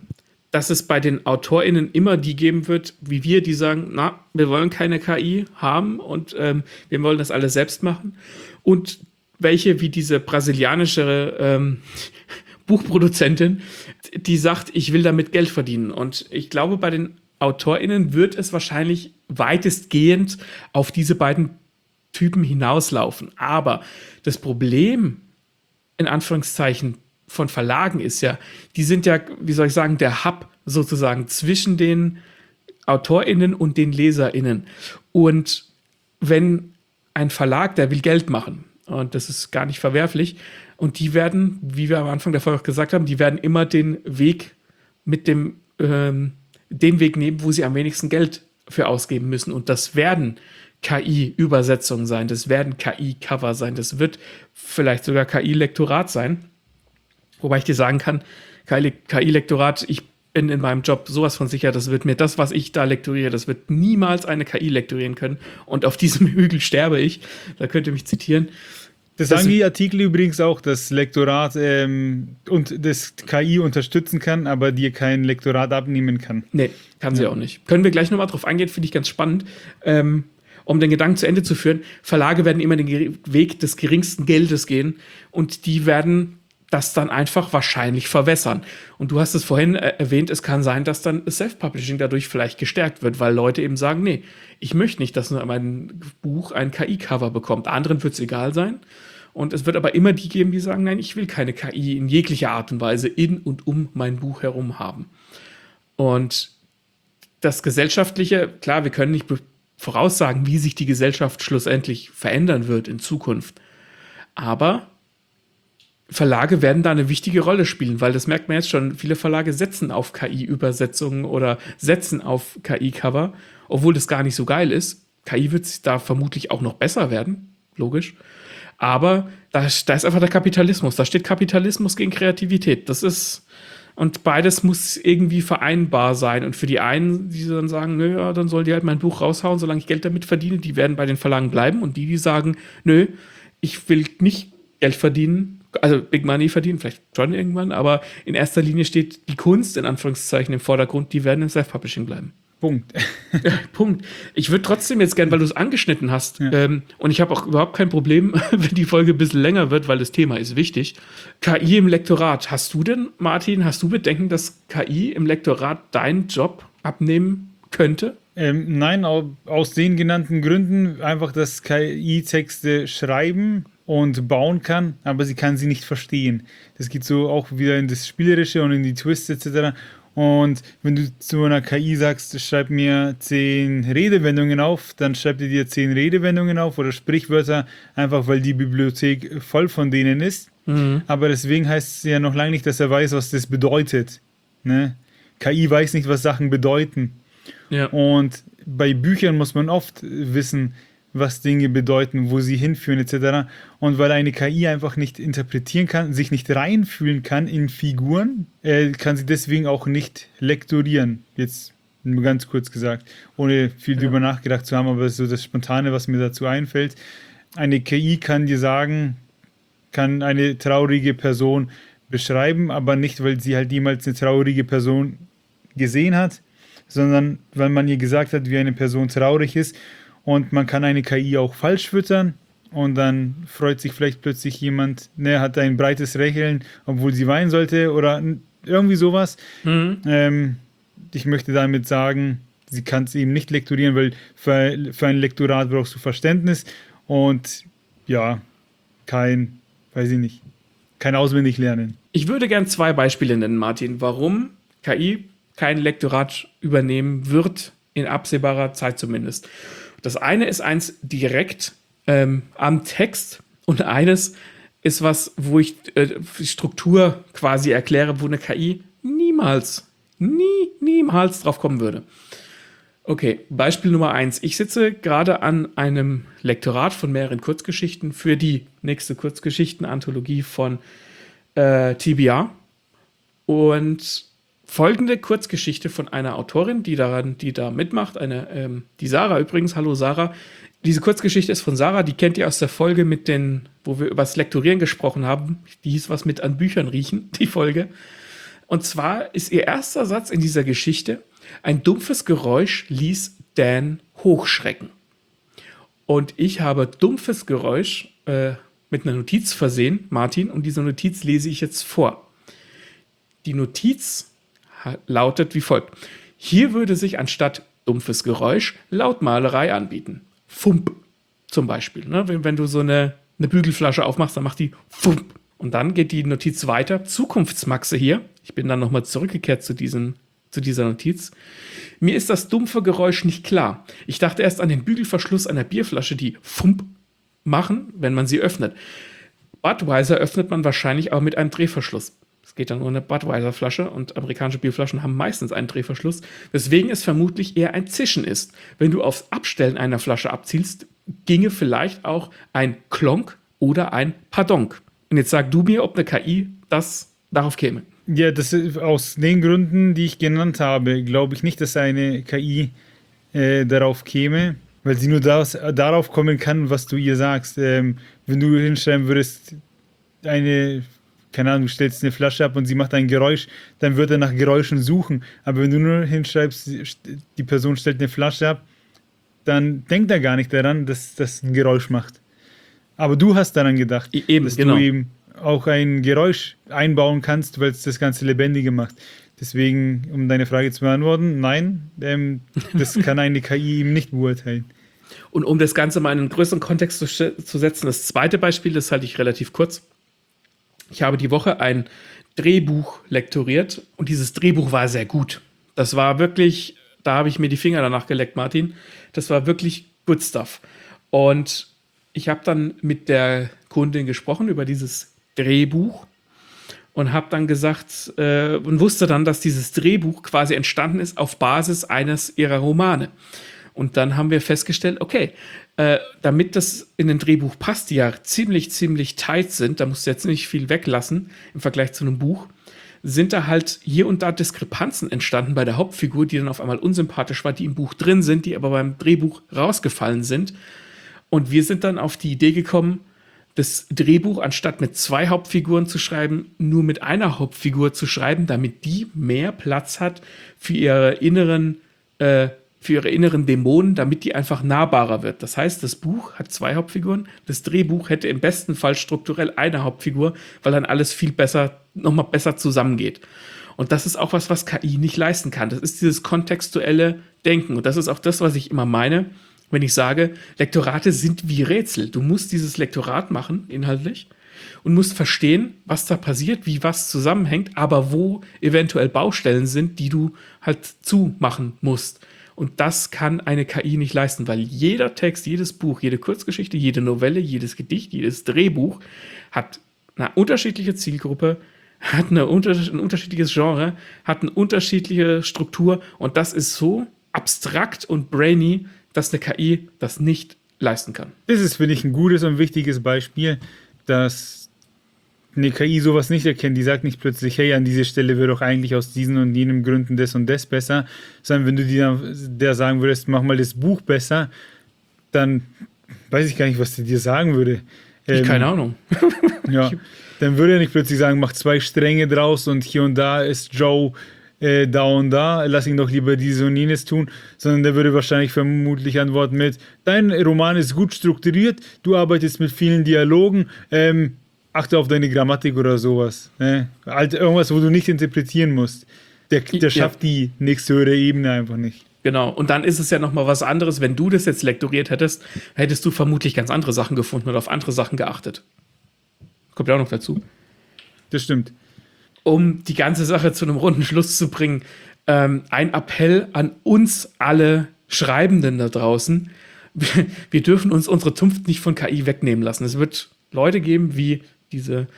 es bei den AutorInnen immer die geben wird, wie wir, die sagen, na, wir wollen keine KI haben und wir wollen das alles selbst machen. Und welche, wie diese brasilianische Buchproduzentin, die sagt, ich will damit Geld verdienen. Und ich glaube, bei den AutorInnen wird es wahrscheinlich weitestgehend auf diese beiden Typen hinauslaufen. Aber das Problem, in Anführungszeichen, von Verlagen ist ja, die sind ja, wie soll ich sagen, der Hub sozusagen zwischen den AutorInnen und den LeserInnen. Und wenn ein Verlag, der will Geld machen, und das ist gar nicht verwerflich, und die werden, wie wir am Anfang der Folge auch gesagt haben, die werden immer den Weg den Weg nehmen, wo sie am wenigsten Geld für ausgeben müssen. Und das werden KI-Übersetzungen sein, das werden KI-Cover sein, das wird vielleicht sogar KI-Lektorat sein. Wobei ich dir sagen kann, KI-Lektorat, ich bin in meinem Job sowas von sicher, das wird mir das, was ich da lektoriere, das wird niemals eine KI lektorieren können. Und auf diesem Hügel sterbe ich. Da könnt ihr mich zitieren. Das sagen die Artikel übrigens auch, dass Lektorat und das KI unterstützen kann, aber dir kein Lektorat abnehmen kann. Nee, kann sie auch nicht. Können wir gleich nochmal drauf eingehen, finde ich ganz spannend. Um den Gedanken zu Ende zu führen, Verlage werden immer den Weg des geringsten Geldes gehen und die werden das dann einfach wahrscheinlich verwässern. Und du hast es vorhin erwähnt, es kann sein, dass dann Self-Publishing dadurch vielleicht gestärkt wird, weil Leute eben sagen, nee, ich möchte nicht, dass mein Buch ein KI-Cover bekommt. Anderen wird es egal sein. Und es wird aber immer die geben, die sagen, nein, ich will keine KI in jeglicher Art und Weise in und um mein Buch herum haben. Und das Gesellschaftliche, klar, wir können nicht voraussagen, wie sich die Gesellschaft schlussendlich verändern wird in Zukunft. Aber Verlage werden da eine wichtige Rolle spielen, weil das merkt man jetzt schon, viele Verlage setzen auf KI-Übersetzungen oder setzen auf KI-Cover, obwohl das gar nicht so geil ist. KI wird da vermutlich auch noch besser werden, logisch. Aber da ist einfach der Kapitalismus. Da steht Kapitalismus gegen Kreativität. Das ist, und beides muss irgendwie vereinbar sein. Und für die einen, die dann sagen, nö, ja, dann soll die halt mein Buch raushauen, solange ich Geld damit verdiene, die werden bei den Verlagen bleiben. Und die sagen, nö, ich will nicht Geld verdienen, also Big Money verdienen, vielleicht schon irgendwann, aber in erster Linie steht die Kunst, in Anführungszeichen, im Vordergrund, die werden im Self-Publishing bleiben. Punkt. Punkt. Ich würde trotzdem jetzt gern, weil du es angeschnitten hast, und ich habe auch überhaupt kein Problem, wenn die Folge ein bisschen länger wird, weil das Thema ist wichtig. KI im Lektorat. Hast du denn, Martin, Bedenken, dass KI im Lektorat deinen Job abnehmen könnte? Nein, aus den genannten Gründen einfach, dass KI Texte schreiben und bauen kann, aber sie kann sie nicht verstehen. Das geht so auch wieder in das Spielerische und in die Twists etc. Und wenn du zu einer KI sagst, schreib mir 10 Redewendungen auf, dann schreibt er dir 10 Redewendungen auf oder Sprichwörter, einfach weil die Bibliothek voll von denen ist. Mhm. Aber deswegen heißt es ja noch lange nicht, dass er weiß, was das bedeutet. Ne? KI weiß nicht, was Sachen bedeuten. Ja. Und bei Büchern muss man oft wissen, was Dinge bedeuten, wo sie hinführen etc. Und weil eine KI einfach nicht interpretieren kann, sich nicht reinfühlen kann in Figuren, kann sie deswegen auch nicht lektorieren. Jetzt nur ganz kurz gesagt, ohne viel drüber nachgedacht zu haben, aber so das Spontane, was mir dazu einfällt. Eine KI kann dir sagen, kann eine traurige Person beschreiben, aber nicht, weil sie halt jemals eine traurige Person gesehen hat, sondern weil man ihr gesagt hat, wie eine Person traurig ist. Und man kann eine KI auch falsch füttern und dann freut sich vielleicht plötzlich jemand, hat ein breites Lächeln, obwohl sie weinen sollte oder irgendwie sowas. Mhm. Ich möchte damit sagen, sie kann es eben nicht lektorieren, weil für ein Lektorat brauchst du Verständnis und kein Auswendiglernen. Ich würde gern 2 Beispiele nennen, Martin, warum KI kein Lektorat übernehmen wird, in absehbarer Zeit zumindest. Das eine ist eins direkt am Text und eines ist was, wo ich die Struktur quasi erkläre, wo eine KI niemals drauf kommen würde. Okay, Beispiel Nummer 1. Ich sitze gerade an einem Lektorat von mehreren Kurzgeschichten für die nächste Kurzgeschichten-Anthologie von TBR und folgende Kurzgeschichte von einer Autorin, die da mitmacht, die Sarah übrigens. Hallo Sarah. Diese Kurzgeschichte ist von Sarah, die kennt ihr aus der Folge wo wir über das Lektorieren gesprochen haben. Die hieß was mit an Büchern riechen, die Folge. Und zwar ist ihr erster Satz in dieser Geschichte: Ein dumpfes Geräusch ließ Dan hochschrecken. Und ich habe dumpfes Geräusch mit einer Notiz versehen, Martin, und diese Notiz lese ich jetzt vor. Die Notiz lautet wie folgt: Hier würde sich anstatt dumpfes Geräusch Lautmalerei anbieten. Fump zum Beispiel. Ne? Wenn du so eine Bügelflasche aufmachst, dann macht die Fump. Und dann geht die Notiz weiter. Zukunftsmaxe hier. Ich bin dann nochmal zurückgekehrt zu diesem zu dieser Notiz. Mir ist das dumpfe Geräusch nicht klar. Ich dachte erst an den Bügelverschluss einer Bierflasche, die Fump machen, wenn man sie öffnet. Budweiser öffnet man wahrscheinlich auch mit einem Drehverschluss. Es geht dann nur eine Budweiser-Flasche und amerikanische Bierflaschen haben meistens einen Drehverschluss, weswegen es vermutlich eher ein Zischen ist. Wenn du aufs Abstellen einer Flasche abzielst, ginge vielleicht auch ein Klonk oder ein Pardonk. Und jetzt sag du mir, ob eine KI das darauf käme. Ja, das ist aus den Gründen, die ich genannt habe, glaube ich nicht, dass eine KI darauf käme, weil sie nur darauf kommen kann, was du ihr sagst. Wenn du hinschreiben würdest, keine Ahnung, du stellst eine Flasche ab und sie macht ein Geräusch, dann wird er nach Geräuschen suchen. Aber wenn du nur hinschreibst, die Person stellt eine Flasche ab, dann denkt er gar nicht daran, dass das ein Geräusch macht. Aber du hast daran gedacht, dass du eben auch ein Geräusch einbauen kannst, weil es das Ganze lebendiger macht. Deswegen, um deine Frage zu beantworten, nein, das kann eine KI eben nicht beurteilen. Und um das Ganze mal in einen größeren Kontext zu setzen, das zweite Beispiel, das halte ich relativ kurz. Ich habe die Woche ein Drehbuch lektoriert und dieses Drehbuch war sehr gut. Das war wirklich, da habe ich mir die Finger danach geleckt, Martin. Das war wirklich good stuff. Und ich habe dann mit der Kundin gesprochen über dieses Drehbuch und habe dann gesagt und wusste dann, dass dieses Drehbuch quasi entstanden ist auf Basis eines ihrer Romane. Und dann haben wir festgestellt, okay, damit das in ein Drehbuch passt, die ja ziemlich tight sind, da musst du jetzt nicht viel weglassen im Vergleich zu einem Buch, sind da halt hier und da Diskrepanzen entstanden bei der Hauptfigur, die dann auf einmal unsympathisch war, die im Buch drin sind, die aber beim Drehbuch rausgefallen sind. Und wir sind dann auf die Idee gekommen, das Drehbuch anstatt mit 2 Hauptfiguren zu schreiben, nur mit einer Hauptfigur zu schreiben, damit die mehr Platz hat für ihre inneren Dämonen, damit die einfach nahbarer wird. Das heißt, das Buch hat 2 Hauptfiguren, das Drehbuch hätte im besten Fall strukturell eine Hauptfigur, weil dann alles viel besser, nochmal besser zusammengeht. Und das ist auch was KI nicht leisten kann. Das ist dieses kontextuelle Denken. Und das ist auch das, was ich immer meine, wenn ich sage, Lektorate sind wie Rätsel. Du musst dieses Lektorat machen, inhaltlich, und musst verstehen, was da passiert, wie was zusammenhängt, aber wo eventuell Baustellen sind, die du halt zumachen musst. Und das kann eine KI nicht leisten, weil jeder Text, jedes Buch, jede Kurzgeschichte, jede Novelle, jedes Gedicht, jedes Drehbuch hat eine unterschiedliche Zielgruppe, hat ein unterschiedliches Genre, hat eine unterschiedliche Struktur und das ist so abstrakt und brainy, dass eine KI das nicht leisten kann. Das ist, finde ich, ein gutes und wichtiges Beispiel, dass eine KI sowas nicht erkennt. Die sagt nicht plötzlich, hey, an dieser Stelle wäre doch eigentlich aus diesen und jenem Gründen das und das besser, sondern wenn du der sagen würdest, mach mal das Buch besser, dann weiß ich gar nicht, was der dir sagen würde. Keine Ahnung. Ja, dann würde er nicht plötzlich sagen, mach 2 Stränge draus und hier und da ist Joe da und da, lass ihn doch lieber dieses und jenes tun, sondern der würde wahrscheinlich vermutlich antworten mit, dein Roman ist gut strukturiert, du arbeitest mit vielen Dialogen, achte auf deine Grammatik oder sowas. Ne? Halt irgendwas, wo du nicht interpretieren musst. Der schafft die nächste höhere Ebene einfach nicht. Genau, und dann ist es ja nochmal was anderes, wenn du das jetzt lektoriert hättest, hättest du vermutlich ganz andere Sachen gefunden oder auf andere Sachen geachtet. Kommt ja auch noch dazu. Das stimmt. Um die ganze Sache zu einem runden Schluss zu bringen, ein Appell an uns alle Schreibenden da draußen. Wir dürfen uns unsere Zunft nicht von KI wegnehmen lassen. Es wird Leute geben wie diese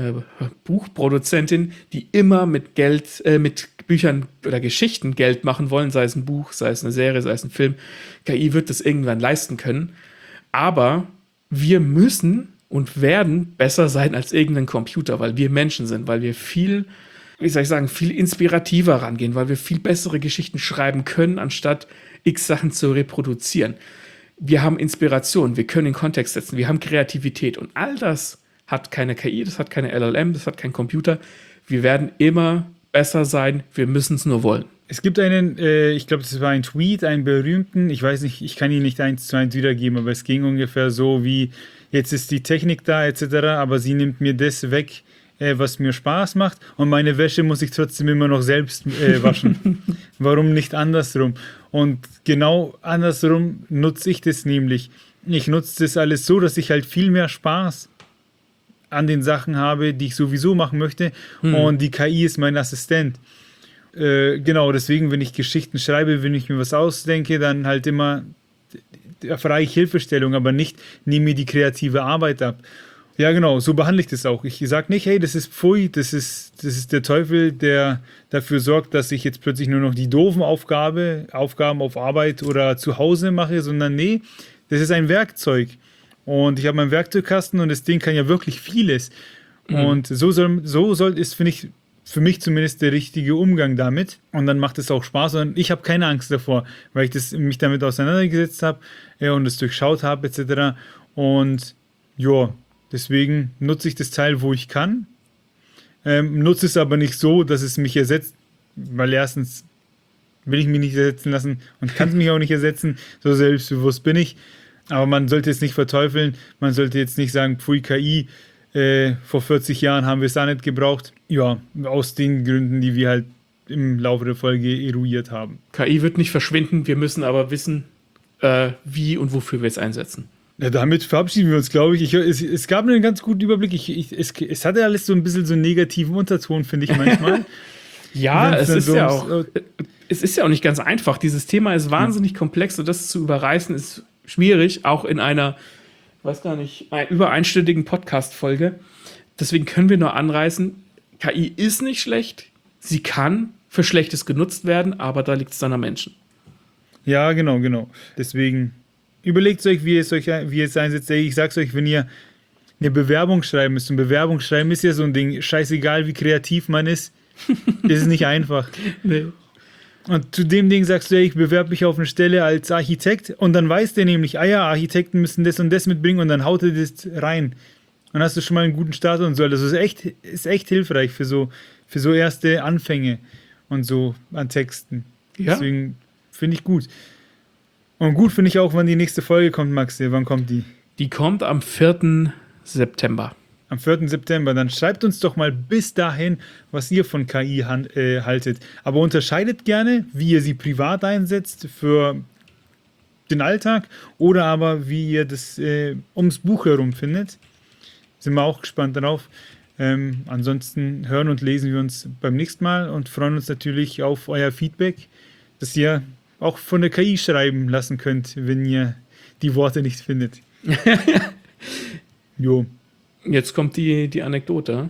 Buchproduzentin, die immer mit Büchern oder Geschichten Geld machen wollen, sei es ein Buch, sei es eine Serie, sei es ein Film. KI wird das irgendwann leisten können. Aber wir müssen und werden besser sein als irgendein Computer, weil wir Menschen sind, weil wir viel inspirativer rangehen, weil wir viel bessere Geschichten schreiben können, anstatt x Sachen zu reproduzieren. Wir haben Inspiration, wir können den Kontext setzen, wir haben Kreativität und all das hat keine KI, das hat keine LLM, das hat kein Computer. Wir werden immer besser sein, wir müssen es nur wollen. Es gibt einen, ich glaube, das war ein Tweet, einen berühmten, ich weiß nicht, ich kann ihn nicht 1:1 wiedergeben, aber es ging ungefähr so wie, jetzt ist die Technik da etc., aber sie nimmt mir das weg, was mir Spaß macht und meine Wäsche muss ich trotzdem immer noch selbst waschen. Warum nicht andersrum? Und genau andersrum nutze ich das nämlich. Ich nutze das alles so, dass ich halt viel mehr Spaß an den Sachen habe, die ich sowieso machen möchte und die KI ist mein Assistent. Genau, deswegen, wenn ich Geschichten schreibe, wenn ich mir was ausdenke, dann halt immer erfahre ich Hilfestellung, aber nicht nehme mir die kreative Arbeit ab. Ja, genau, so behandle ich das auch. Ich sage nicht, hey, das ist Pfui, das ist der Teufel, der dafür sorgt, dass ich jetzt plötzlich nur noch die doofen Aufgaben auf Arbeit oder zu Hause mache, sondern nee, das ist ein Werkzeug. Und ich habe meinen Werkzeugkasten und das Ding kann ja wirklich vieles. Und so ist, finde ich, für mich zumindest der richtige Umgang damit. Und dann macht es auch Spaß. Und ich habe keine Angst davor, weil ich mich damit auseinandergesetzt habe und es durchschaut habe, etc. Und ja, deswegen nutze ich das Teil, wo ich kann. Nutze es aber nicht so, dass es mich ersetzt, weil erstens will ich mich nicht ersetzen lassen und kann es mich auch nicht ersetzen. So selbstbewusst bin ich. Aber man sollte es nicht verteufeln. Man sollte jetzt nicht sagen, pfui, KI, vor 40 Jahren haben wir es auch nicht gebraucht. Ja, aus den Gründen, die wir halt im Laufe der Folge eruiert haben. KI wird nicht verschwinden, wir müssen aber wissen, wie und wofür wir es einsetzen. Ja, damit verabschieden wir uns, glaube ich. Es gab einen ganz guten Überblick. Es hatte alles so ein bisschen so einen negativen Unterton, finde ich manchmal. Ja, es ist ja auch nicht ganz einfach. Dieses Thema ist wahnsinnig komplex und das zu überreißen ist schwierig, auch in einer, weiß gar nicht, über einstündigen Podcast-Folge. Deswegen können wir nur anreißen, KI ist nicht schlecht, sie kann für Schlechtes genutzt werden, aber da liegt es dann am Menschen. Ja, genau. Deswegen überlegt euch, wie ihr es einsetzt. Ich sag's euch, wenn ihr eine Bewerbung schreiben müsst, und Bewerbung schreiben ist ja so ein Ding, scheißegal, wie kreativ man ist, ist es nicht einfach. Nee. Und zu dem Ding sagst du, ich bewerbe mich auf eine Stelle als Architekt und dann weiß der nämlich, Architekten müssen das und das mitbringen und dann haut er das rein. Dann hast du schon mal einen guten Start und so. Das ist echt hilfreich für so erste Anfänge und so an Texten. Ja. Deswegen finde ich gut. Und gut finde ich auch, wann die nächste Folge kommt, Max. Wann kommt die? Die kommt am 4. September. Am 4. September. Dann schreibt uns doch mal bis dahin, was ihr von KI haltet. Aber unterscheidet gerne, wie ihr sie privat einsetzt für den Alltag oder aber wie ihr das ums Buch herum findet. Sind wir auch gespannt darauf. Ansonsten hören und lesen wir uns beim nächsten Mal und freuen uns natürlich auf euer Feedback, das ihr auch von der KI schreiben lassen könnt, wenn ihr die Worte nicht findet. Jo. Jetzt kommt die Anekdote.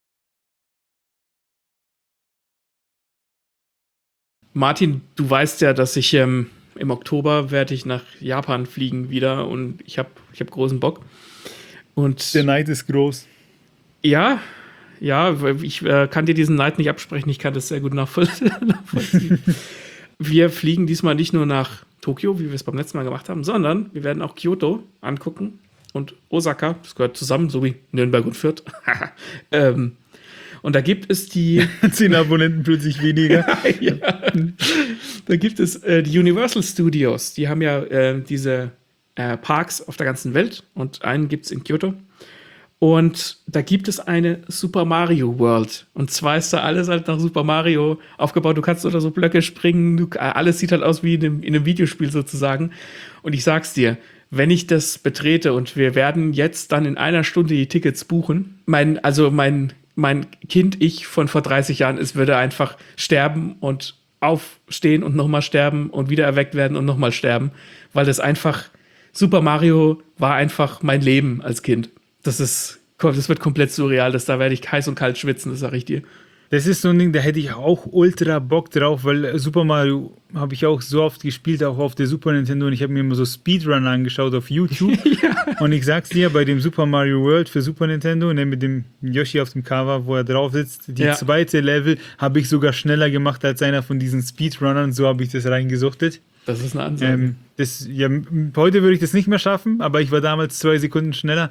Martin, du weißt ja, dass ich im Oktober werde ich nach Japan fliegen wieder und ich hab großen Bock. Und Der Neid ist groß. ja, ich kann dir diesen Neid nicht absprechen, ich kann das sehr gut nachvollziehen. Wir fliegen diesmal nicht nur nach Tokio, wie wir es beim letzten Mal gemacht haben, sondern wir werden auch Kyoto angucken und Osaka, das gehört zusammen, so wie Nürnberg und Fürth. Und da gibt es die 10 Abonnenten plötzlich weniger. ja. Da gibt es die Universal Studios, die haben ja diese Parks auf der ganzen Welt und einen gibt es in Kyoto. Und da gibt es eine Super Mario World. Und zwar ist da alles halt nach Super Mario aufgebaut. Du kannst unter so Blöcke springen. Alles sieht halt aus wie in einem Videospiel sozusagen. Und ich sag's dir, wenn ich das betrete und wir werden jetzt dann in einer Stunde die Tickets buchen, mein Kind, ich von vor 30 Jahren, es würde einfach sterben und aufstehen und nochmal sterben und wieder erweckt werden und nochmal sterben. Weil das einfach, Super Mario war einfach mein Leben als Kind. Das wird komplett surreal. Da werde ich heiß und kalt schwitzen, das sage ich dir. Das ist so ein Ding, da hätte ich auch ultra Bock drauf, weil Super Mario habe ich auch so oft gespielt, auch auf der Super Nintendo, und ich habe mir immer so Speedrun angeschaut auf YouTube. Ja. Und ich sag's dir, bei dem Super Mario World für Super Nintendo, mit dem Yoshi auf dem Cover, wo er drauf sitzt, die zweite Level habe ich sogar schneller gemacht als einer von diesen Speedrunnern, so habe ich das reingesuchtet. Das ist eine Ansage. Heute würde ich das nicht mehr schaffen, aber ich war damals 2 Sekunden schneller.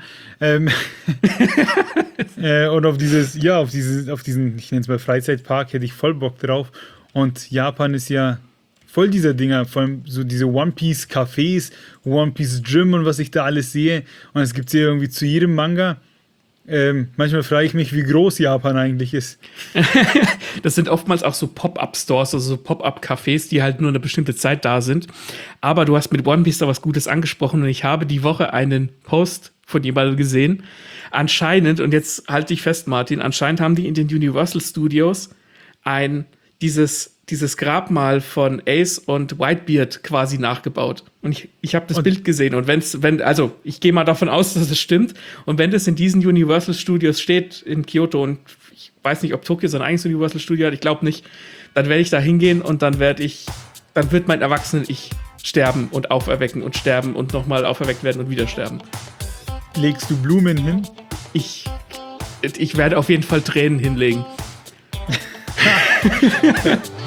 Und auf diesen, ich nenne es mal Freizeitpark, hätte ich voll Bock drauf. Und Japan ist ja voll dieser Dinger, vor allem so diese One Piece Cafés, One Piece Gym und was ich da alles sehe. Und es gibt ja irgendwie zu jedem Manga. Manchmal frage ich mich, wie groß Japan eigentlich ist. Das sind oftmals auch so Pop-Up-Stores, also so Pop-Up-Cafés, die halt nur eine bestimmte Zeit da sind. Aber du hast mit One Piece da was Gutes angesprochen und ich habe die Woche einen Post von jemandem gesehen. Anscheinend, und jetzt halte ich fest, Martin, anscheinend haben die in den Universal Studios dieses Grabmal von Ace und Whitebeard quasi nachgebaut. Und ich habe das Bild gesehen. Und also ich gehe mal davon aus, dass es stimmt. Und wenn das in diesen Universal Studios steht in Kyoto, und ich weiß nicht, ob Tokio sein eigenes Universal Studio hat, ich glaube nicht, dann werde ich da hingehen und dann wird mein Erwachsenen-Ich sterben und auferwecken und sterben und nochmal auferweckt werden und wieder sterben. Legst du Blumen hin? Ich werde auf jeden Fall Tränen hinlegen.